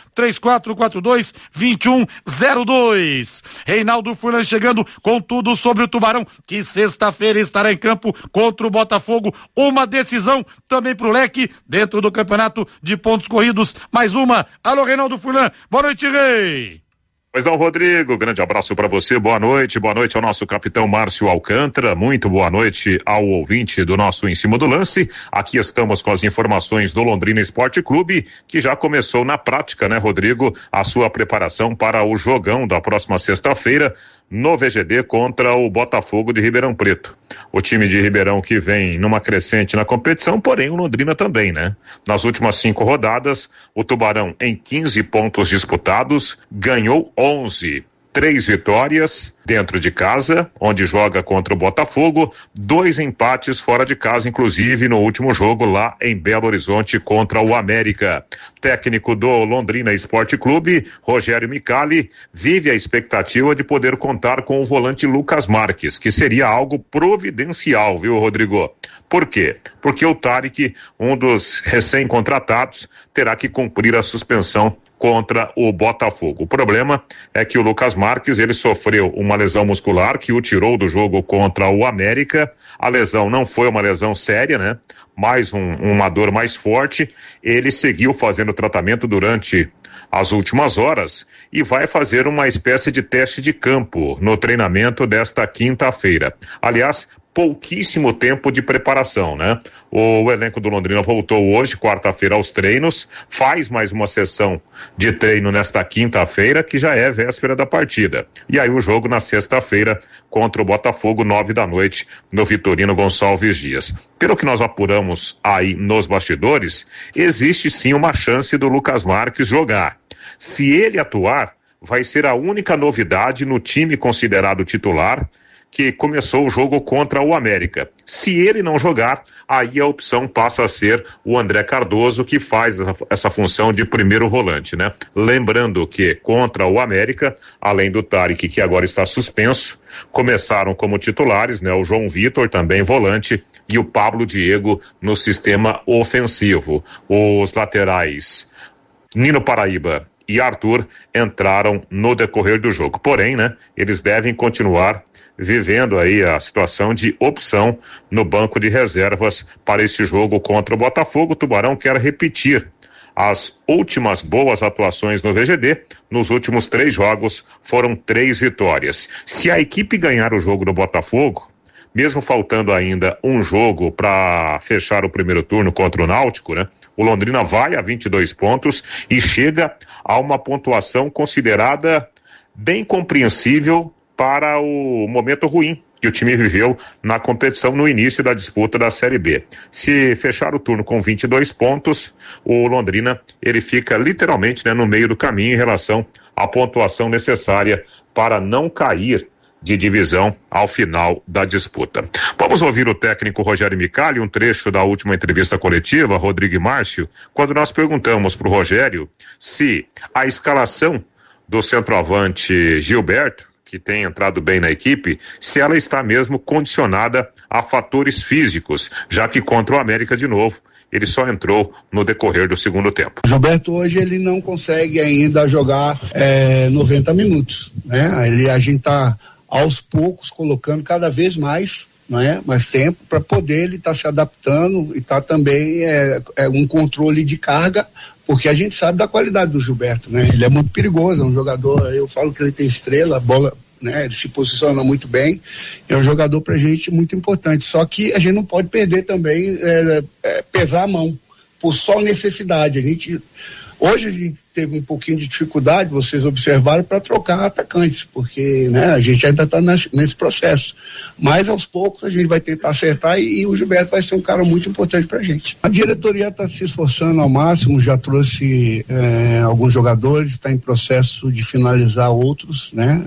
3442-2102. Reinaldo Furlan chegando com tudo sobre o Tubarão, que sexta-feira estará em campo contra o Botafogo, uma decisão também pro Leque, dentro do campeonato de pontos corridos, mais uma. Alô, Reinaldo Furlan, boa noite, Rei. Pois não, Rodrigo, grande abraço para você, boa noite ao nosso capitão Márcio Alcântara, muito boa noite ao ouvinte do nosso Em Cima do Lance. Aqui estamos com as informações do Londrina Esporte Clube, que já começou na prática, né, Rodrigo, a sua preparação para o jogão da próxima sexta-feira no VGD contra o Botafogo de Ribeirão Preto. O time de Ribeirão que vem numa crescente na competição, porém o Londrina também, né? Nas últimas 5 rodadas, o Tubarão em 15 pontos disputados, ganhou 11. 3 vitórias dentro de casa, onde joga contra o Botafogo, 2 empates fora de casa, inclusive no último jogo lá em Belo Horizonte contra o América. Técnico do Londrina Esporte Clube, Rogério Micali, vive a expectativa de poder contar com o volante Lucas Marques, que seria algo providencial, viu, Rodrigo? Por quê? Porque o Tarek, um dos recém-contratados, terá que cumprir a suspensão contra o Botafogo. O problema é que o Lucas Marques, ele sofreu uma lesão muscular que o tirou do jogo contra o América. A lesão não foi uma lesão séria, né? Mais uma dor mais forte. Ele seguiu fazendo tratamento durante as últimas horas e vai fazer uma espécie de teste de campo no treinamento desta quinta-feira. Aliás, pouquíssimo tempo de preparação, né? O elenco do Londrina voltou hoje, quarta-feira, aos treinos, faz mais uma sessão de treino nesta quinta-feira, que já é véspera da partida. E aí o jogo na sexta-feira contra o Botafogo, 21h, no Vitorino Gonçalves Dias. Pelo que nós apuramos aí nos bastidores, existe sim uma chance do Lucas Marques jogar. Se ele atuar, vai ser a única novidade no time considerado titular que começou o jogo contra o América. Se ele não jogar, aí a opção passa a ser o André Cardoso, que faz essa função de primeiro volante, né? Lembrando que contra o América, além do Tarek, que agora está suspenso, começaram como titulares, né? O João Vitor, também volante, e o Pablo Diego no sistema ofensivo. Os laterais Nino Paraíba e Arthur entraram no decorrer do jogo. Porém, né? Eles devem continuar vivendo aí a situação de opção no banco de reservas para este jogo contra o Botafogo. O Tubarão quer repetir as últimas boas atuações no VGD. Nos últimos 3 jogos foram 3 vitórias. Se a equipe ganhar o jogo do Botafogo, mesmo faltando ainda um jogo para fechar o primeiro turno contra o Náutico, né? O Londrina vai a 22 pontos e chega a uma pontuação considerada bem compreensível para o momento ruim que o time viveu na competição no início da disputa da Série B. Se fechar o turno com 22 pontos, o Londrina, ele fica literalmente, né, no meio do caminho em relação à pontuação necessária para não cair de divisão ao final da disputa. Vamos ouvir o técnico Rogério Micali, um trecho da última entrevista coletiva, Rodrigo e Márcio, quando nós perguntamos para o Rogério se a escalação do centroavante Gilberto, que tem entrado bem na equipe, se ela está mesmo condicionada a fatores físicos, já que contra o América de novo, ele só entrou no decorrer do segundo tempo. O Gilberto hoje ele não consegue ainda jogar 90 minutos, né? A gente está aos poucos colocando cada vez mais, né? Mais tempo para poder ele estar se adaptando e tá também um controle de carga, porque a gente sabe da qualidade do Gilberto, né? Ele é muito perigoso, é um jogador, eu falo que ele tem estrela, a bola, né? Ele se posiciona muito bem, é um jogador pra gente muito importante, só que a gente não pode perder também, pesar a mão, por só necessidade. Hoje a gente teve um pouquinho de dificuldade, vocês observaram, para trocar atacantes, porque, né, a gente ainda está nesse processo, mas aos poucos a gente vai tentar acertar e o Gilberto vai ser um cara muito importante pra gente. A diretoria está se esforçando ao máximo, já trouxe alguns jogadores, está em processo de finalizar outros, né?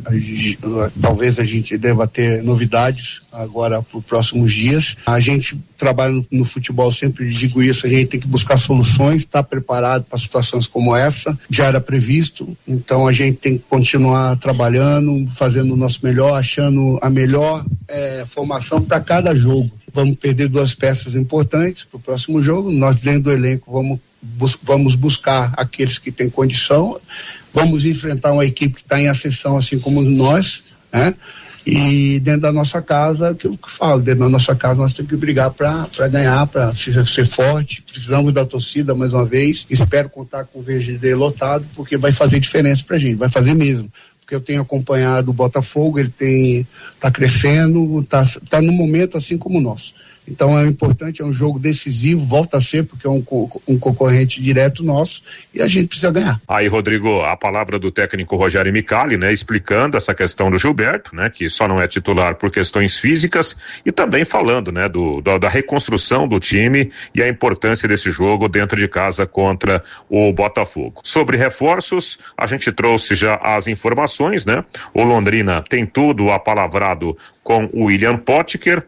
Talvez a gente deva ter novidades agora para os próximos dias. A gente trabalha no futebol, sempre digo isso, a gente tem que buscar soluções, estar preparado para situações como essa, já era previsto, então a gente tem que continuar trabalhando, fazendo o nosso melhor, achando a melhor formação para cada jogo. Vamos perder 2 peças importantes para o próximo jogo, nós dentro do elenco vamos buscar aqueles que têm condição, vamos enfrentar uma equipe que está em ascensão assim como nós, né? E dentro da nossa casa, aquilo que eu falo, dentro da nossa casa nós temos que brigar para ganhar, para ser forte, precisamos da torcida mais uma vez, espero contar com o VGD lotado, porque vai fazer diferença pra gente, vai fazer mesmo, porque eu tenho acompanhado o Botafogo, ele tá crescendo, tá num momento assim como o nosso. Então é importante, é um jogo decisivo, volta a ser, porque é um concorrente direto nosso e a gente precisa ganhar. Aí, Rodrigo, a palavra do técnico Rogério Micali, né, explicando essa questão do Gilberto, né, que só não é titular por questões físicas, e também falando, né, da reconstrução do time e a importância desse jogo dentro de casa contra o Botafogo. Sobre reforços, a gente trouxe já as informações, né? O Londrina tem tudo apalavrado com o William Potker.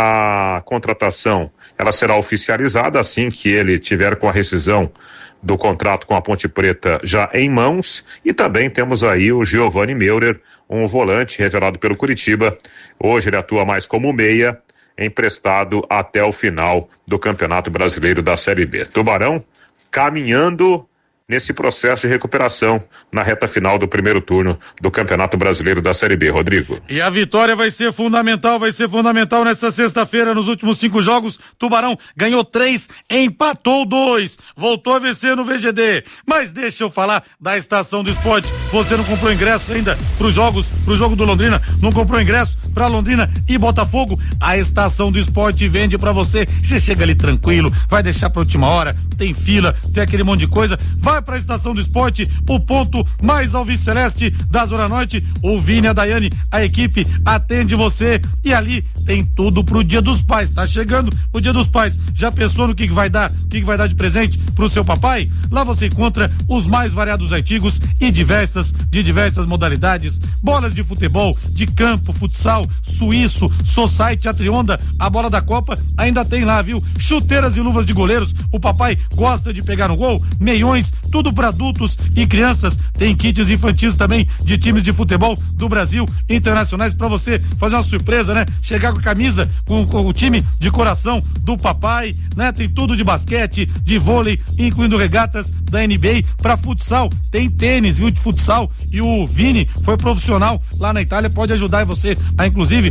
A contratação, ela será oficializada assim que ele tiver com a rescisão do contrato com a Ponte Preta já em mãos. E também temos aí o Giovanni Meurer, um volante revelado pelo Curitiba. Hoje ele atua mais como meia, emprestado até o final do Campeonato Brasileiro da Série B. Tubarão caminhando nesse processo de recuperação na reta final do primeiro turno do Campeonato Brasileiro da Série B, Rodrigo. E a vitória vai ser fundamental nessa sexta-feira. Nos últimos 5 jogos, Tubarão ganhou 3, empatou 2, voltou a vencer no VGD. Mas deixa eu falar da Estação do Esporte. Você não comprou ingresso ainda pro jogo do Londrina? Não comprou ingresso pra Londrina e Botafogo? A Estação do Esporte vende pra você. Você chega ali tranquilo, vai deixar pra última hora, tem fila, tem aquele monte de coisa. Vai pra Estação do Esporte, o ponto mais alviceleste da Zona Norte. O Vini e a Daiane, a equipe atende você e ali tem tudo pro Dia dos Pais. Tá chegando o Dia dos Pais. Já pensou no que vai dar? O que vai dar de presente pro seu papai? Lá você encontra os mais variados artigos e de diversas modalidades. Bolas de futebol, de campo, futsal, suíço, society, a Trionda, a bola da Copa ainda tem lá, viu? Chuteiras e luvas de goleiros. O papai gosta de pegar no gol. Meiões, tudo para adultos e crianças. Tem kits infantis também de times de futebol do Brasil, internacionais, para você fazer uma surpresa, né? Chegar com a camisa com o time de coração do papai, né? Tem tudo de basquete, de vôlei, incluindo regatas da NBA. Para futsal, tem tênis, viu? De futsal. E o Vini foi profissional lá na Itália, pode ajudar você a inclusive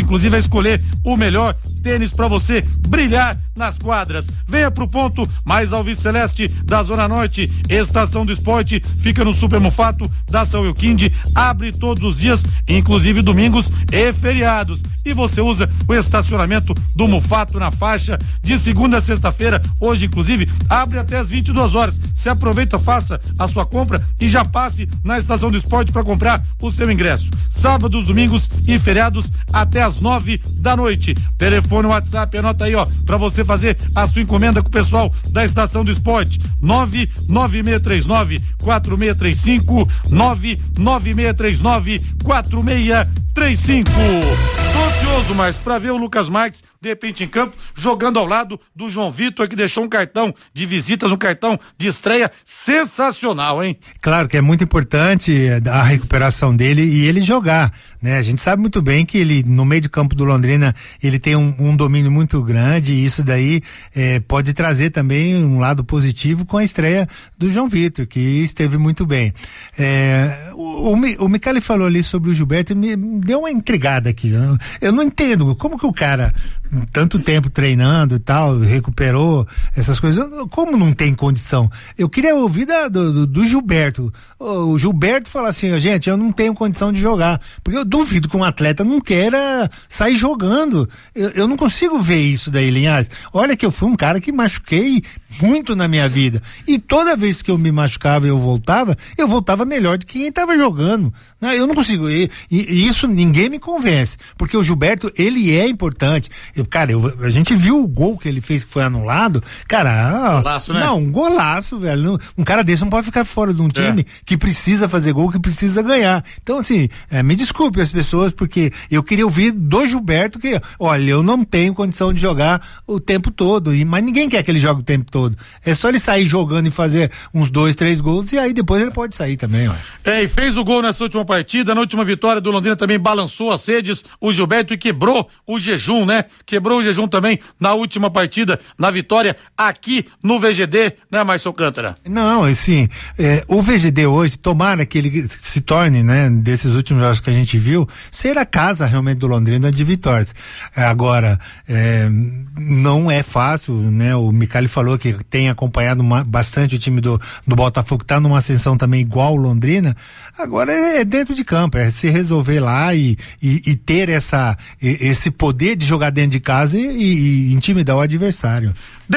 a escolher o melhor tênis para você brilhar nas quadras. Venha pro ponto mais alviceleste da Zona Norte. Estação do Esporte fica no Super Mufato da São Euquinde, abre todos os dias, inclusive domingos e feriados. E você usa o estacionamento do Mufato na faixa de segunda a sexta-feira. Hoje, inclusive, abre até as 22 horas. Se aproveita, faça a sua compra e já passe na Estação do Esporte para comprar o seu ingresso. Sábados, domingos e feriados até as 9 da noite. Telefone telefone, o WhatsApp, anota aí, ó, pra você fazer a sua encomenda com o pessoal da Estação do Esporte. 99639-4635, 99639-4635. Tô ansioso, mas pra ver o Lucas Marques, de repente, em campo, jogando ao lado do João Vitor, que deixou um cartão de visitas, um cartão de estreia sensacional, hein? Claro que é muito importante a recuperação dele e ele jogar, né? A gente sabe muito bem que ele, no meio de campo do Londrina, ele tem um domínio muito grande e isso daí pode trazer também um lado positivo com a estreia do João Vitor, que esteve muito bem. O Micali falou ali sobre o Gilberto e me deu uma intrigada aqui. Eu não entendo como que o cara, tanto tempo treinando e tal, recuperou essas coisas, como não tem condição? Eu queria ouvir do Gilberto. O Gilberto fala assim, gente, eu não tenho condição de jogar, porque eu duvido que um atleta não queira sair jogando. Eu não consigo ver isso daí, Linhares. Olha que eu fui um cara que machuquei muito na minha vida, e toda vez que eu me machucava e eu voltava melhor do que quem estava jogando. Eu não consigo, e isso ninguém me convence, porque o Gilberto, ele é importante. A gente viu o gol que ele fez que foi anulado, cara, golaço, né? Não, um golaço, velho. Um cara desse não pode ficar fora de um time que precisa fazer gol, que precisa ganhar. Então, assim, me desculpe as pessoas, porque eu queria ouvir do Gilberto que, olha, eu não tenho condição de jogar o tempo todo, mas ninguém quer que ele jogue o tempo todo. É só ele sair jogando e fazer uns 2, 3 gols, e aí depois ele pode sair também, ó. E fez o gol nessa última partida, na última vitória do Londrina também balançou as redes, o Gilberto, e quebrou o jejum, né? Quebrou o jejum também na última partida, na vitória aqui no VGD, né, Márcio Alcântara? Não, assim, o VGD hoje, tomara que ele se torne, né, desses últimos jogos que a gente viu, ser a casa realmente do Londrina de vitórias. Agora, não é fácil, né? O Micali falou que tem acompanhado bastante o time do Botafogo, tá numa ascensão também igual o Londrina. Agora é dentro de campo, é se resolver lá e ter esse poder de jogar dentro de casa e intimidar o adversário.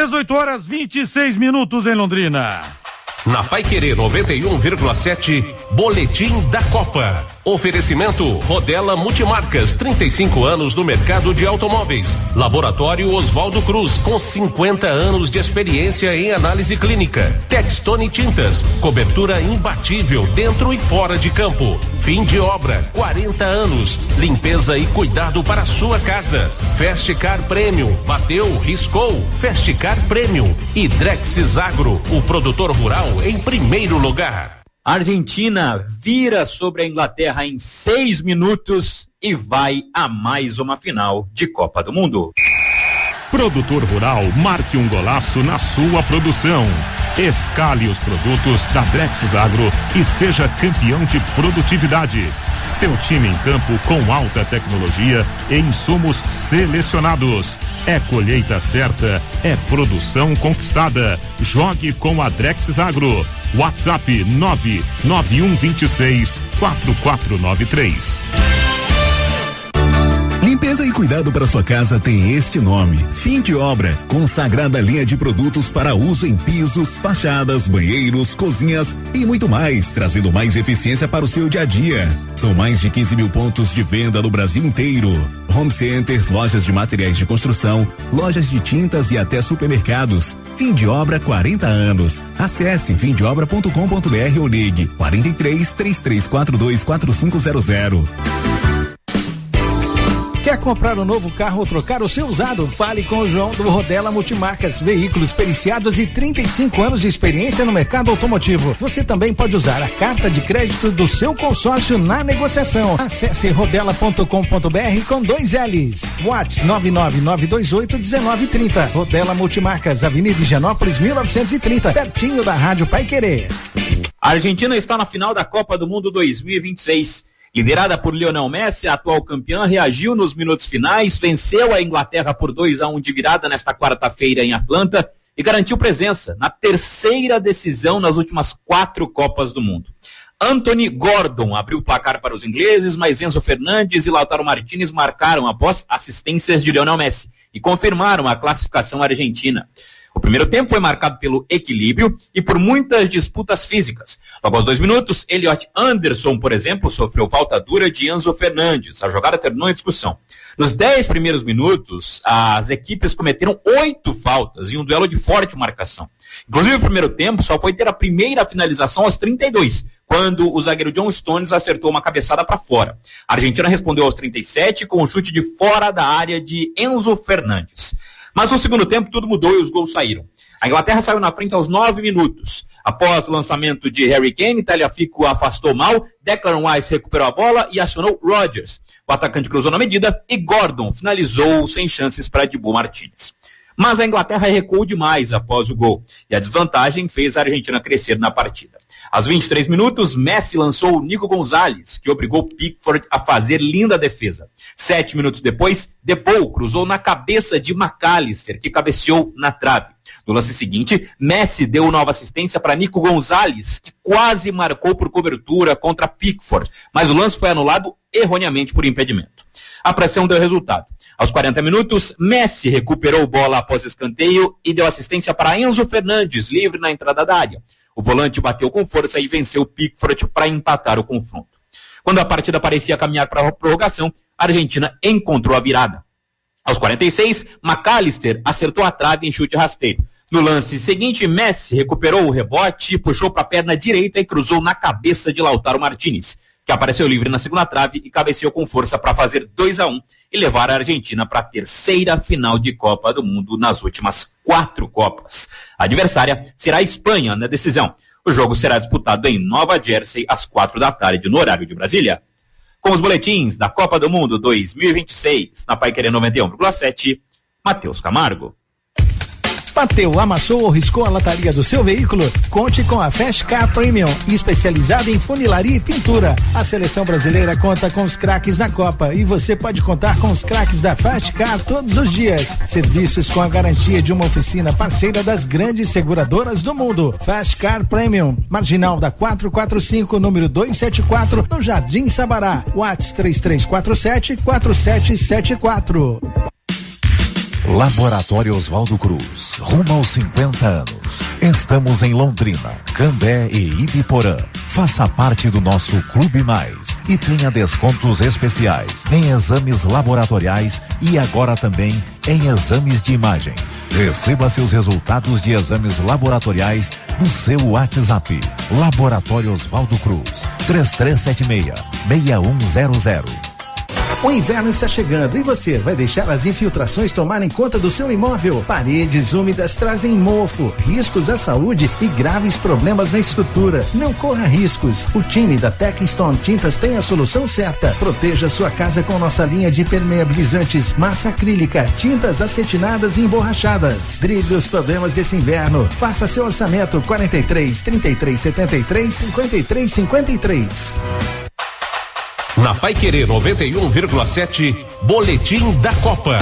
18h26 em Londrina. Na Paiquerê 91,7, Boletim da Copa. Oferecimento Rodela Multimarcas, 35 anos no mercado de automóveis. Laboratório Oswaldo Cruz, com 50 anos de experiência em análise clínica. Textone Tintas, cobertura imbatível dentro e fora de campo. Fim de obra, 40 anos. Limpeza e cuidado para a sua casa. Festicar Premium, bateu, riscou. Festicar Premium. E Drexis Agro, o produtor rural em primeiro lugar. A Argentina vira sobre a Inglaterra em 6 minutos e vai a mais uma final de Copa do Mundo. Produtor rural, marque um golaço na sua produção. Escale os produtos da Drexis Agro e seja campeão de produtividade. Seu time em campo com alta tecnologia e insumos selecionados. É colheita certa, é produção conquistada. Jogue com a Drexis Agro. WhatsApp 99126-4493. Limpeza e cuidado para sua casa tem este nome: Fim de Obra, consagrada linha de produtos para uso em pisos, fachadas, banheiros, cozinhas e muito mais, trazendo mais eficiência para o seu dia a dia. São mais de 15 mil pontos de venda no Brasil inteiro. Home centers, lojas de materiais de construção, lojas de tintas e até supermercados. Fim de Obra, 40 anos. Acesse fimdeobra.com.br ou ligue 43-3342-4500. Quer comprar um novo carro ou trocar o seu usado? Fale com o João do Rodela Multimarcas, veículos periciados e 35 anos de experiência no mercado automotivo. Você também pode usar a carta de crédito do seu consórcio na negociação. Acesse rodela.com.br com 2 L's. WhatsApp 999281930. Rodela Multimarcas, Avenida Higienópolis 1930, pertinho da Rádio Paiquerê. A Argentina está na final da Copa do Mundo 2026. Liderada por Lionel Messi, a atual campeã reagiu nos minutos finais, venceu a Inglaterra por 2-1 de virada nesta quarta-feira em Atlanta e garantiu presença na terceira decisão nas últimas 4 Copas do Mundo. Anthony Gordon abriu o placar para os ingleses, mas Enzo Fernandes e Lautaro Martínez marcaram após assistências de Lionel Messi e confirmaram a classificação argentina. O primeiro tempo foi marcado pelo equilíbrio e por muitas disputas físicas. Logo aos 2 minutos, Elliot Anderson, por exemplo, sofreu falta dura de Enzo Fernandes. A jogada terminou em discussão. Nos 10 primeiros minutos, as equipes cometeram 8 faltas em um duelo de forte marcação. Inclusive, o primeiro tempo só foi ter a primeira finalização aos 32, quando o zagueiro John Stones acertou uma cabeçada para fora. A Argentina respondeu aos 37 com um chute de fora da área de Enzo Fernandes. Mas no segundo tempo tudo mudou e os gols saíram. A Inglaterra saiu na frente aos 9 minutos. Após o lançamento de Harry Kane, Tagliafico afastou mal, Declan Rice recuperou a bola e acionou Rodgers. O atacante cruzou na medida e Gordon finalizou sem chances para Dibu Martínez. Mas a Inglaterra recuou demais após o gol e a desvantagem fez a Argentina crescer na partida. Aos 23 minutos, Messi lançou o Nico Gonzalez, que obrigou Pickford a fazer linda defesa. 7 minutos depois, De Paul cruzou na cabeça de McAllister, que cabeceou na trave. No lance seguinte, Messi deu nova assistência para Nico Gonzalez, que quase marcou por cobertura contra Pickford, mas o lance foi anulado erroneamente por impedimento. A pressão deu resultado. Aos 40 minutos, Messi recuperou bola após escanteio e deu assistência para Enzo Fernandes, livre na entrada da área. O volante bateu com força e venceu Pickford para empatar o confronto. Quando a partida parecia caminhar para a prorrogação, a Argentina encontrou a virada. Aos 46, McAllister acertou a trave em chute rasteiro. No lance seguinte, Messi recuperou o rebote, puxou para a perna direita e cruzou na cabeça de Lautaro Martínez, que apareceu livre na segunda trave e cabeceou com força para fazer 2-1 e levar a Argentina para a terceira final de Copa do Mundo nas últimas 4 Copas. A adversária será a Espanha na decisão. O jogo será disputado em Nova Jersey às 4 da tarde no horário de Brasília. Com os boletins da Copa do Mundo 2026 na Paiquerê 91,7, Matheus Camargo. Bateu, amassou ou riscou a lataria do seu veículo? Conte com a Fast Car Premium, especializada em funilaria e pintura. A seleção brasileira conta com os craques da Copa e você pode contar com os craques da Fast Car todos os dias. Serviços com a garantia de uma oficina parceira das grandes seguradoras do mundo. Fast Car Premium, Marginal da 445, número 274, no Jardim Sabará. WhatsApp 3347-4774. Laboratório Oswaldo Cruz, rumo aos 50 anos. Estamos em Londrina, Cambé e Ibiporã. Faça parte do nosso Clube Mais e tenha descontos especiais em exames laboratoriais e agora também em exames de imagens. Receba seus resultados de exames laboratoriais no seu WhatsApp. Laboratório Oswaldo Cruz, 3376-6100. O inverno está chegando e você vai deixar as infiltrações tomarem conta do seu imóvel? Paredes úmidas trazem mofo, riscos à saúde e graves problemas na estrutura. Não corra riscos. O time da Techstone Tintas tem a solução certa. Proteja sua casa com nossa linha de impermeabilizantes, massa acrílica, tintas acetinadas e emborrachadas. Drible os problemas desse inverno. Faça seu orçamento 43 33 73 53 53. Na Paiquerê 91,7, Boletim da Copa.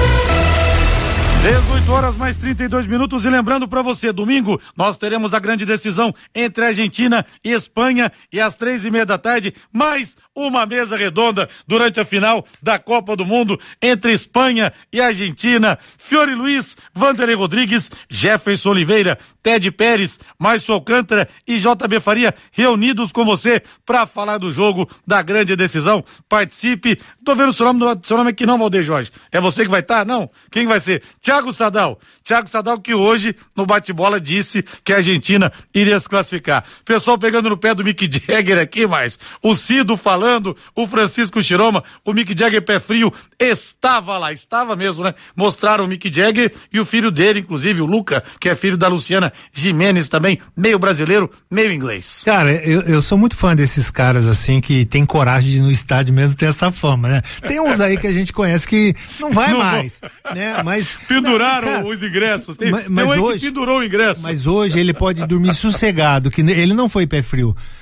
18 horas mais 32 minutos e lembrando para você, domingo nós teremos a grande decisão entre Argentina e Espanha e às 3:30 da tarde, mais uma mesa redonda durante a final da Copa do Mundo entre Espanha e Argentina. Fiore Luiz, Vanderlei Rodrigues, Jefferson Oliveira, Ted Pérez, Márcio Alcântara e JB Faria reunidos com você para falar do jogo da grande decisão. Participe. Tô vendo o seu nome aqui não, Valdeir Jorge. É você que vai estar? Não? Quem vai ser? Thiago Sadal, que hoje no bate-bola disse que a Argentina iria se classificar. Pessoal pegando no pé do Mick Jagger aqui, mas o Cido falando, o Francisco Chiroma, o Mick Jagger pé frio, estava lá, estava mesmo, né? Mostraram o Mick Jagger e o filho dele, inclusive o Luca, que é filho da Luciana Gimenez também, meio brasileiro, meio inglês. Cara, eu sou muito fã desses caras assim, que tem coragem de ir no estádio mesmo ter essa fama, né? Tem uns aí que a gente conhece que não vai mais, né? Mas penduraram cara, os ingressos. Tem mas um hoje, que pendurou o ingresso. Mas hoje ele pode dormir sossegado, que ele não foi pé frio.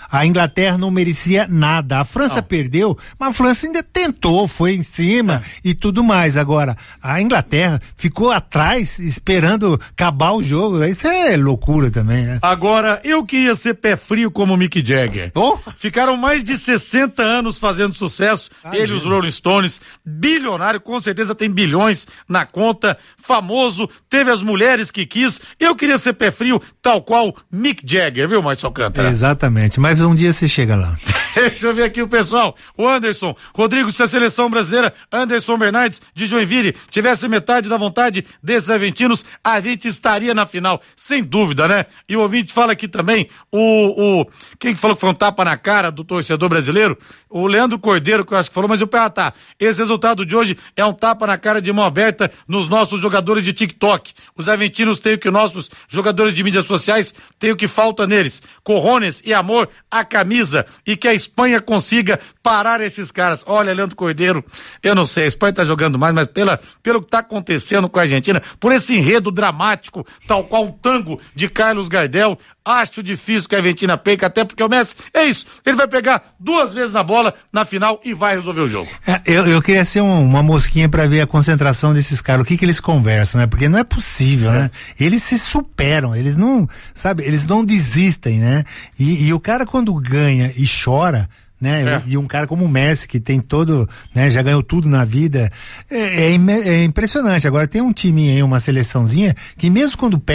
A Inglaterra não merecia nada. A França perdeu, mas a França ainda tentou, foi em cima e tudo mais. Agora, a Inglaterra ficou atrás esperando acabar o jogo. Isso é loucura também, né? Agora, eu queria ser pé frio como o Mick Jagger. Ficaram mais de 60 anos fazendo sucesso. Ele e os Rolling Stones, bilionário, com certeza tem bilhões na conta, famoso, teve as mulheres que quis. Eu queria ser pé frio, tal qual Mick Jagger, viu, Márcio Alcântara? Exatamente, mas um dia você chega lá. Deixa eu ver aqui o pessoal. O Anderson, Rodrigo, se a seleção brasileira, Anderson Bernardes, de Joinville, tivesse metade da vontade desses aventinos, a gente estaria na final, sem dúvida, né? E o ouvinte fala aqui também, quem que falou que foi um tapa na cara do torcedor brasileiro? O Leandro Cordeiro, que eu acho que falou, mas eu tá. Esse resultado de hoje é um tapa na cara de mão aberta nos nossos jogadores de TikTok. Os aventinos têm o que nossos jogadores de mídias sociais têm o que falta neles. Corrones e amor à camisa, e que a Espanha consiga parar esses caras. Olha, Leandro Cordeiro, eu não sei, a Espanha tá jogando mais, mas pelo que tá acontecendo com a Argentina, por esse enredo dramático, tal qual um tango de Carlos Gardel, acho difícil que a Argentina perca, até porque o Messi, é isso, ele vai pegar 2 vezes na bola na final e vai resolver o jogo. Eu queria ser uma mosquinha pra ver a concentração desses caras, o que eles conversam, né? Porque não é possível, né? Eles se superam, eles não, sabe, eles não desistem, né? E o cara quando ganha e chora, né? E um cara como o Messi, que tem todo, né? Já ganhou tudo na vida, é impressionante. Agora tem um time aí, uma seleçãozinha, que mesmo quando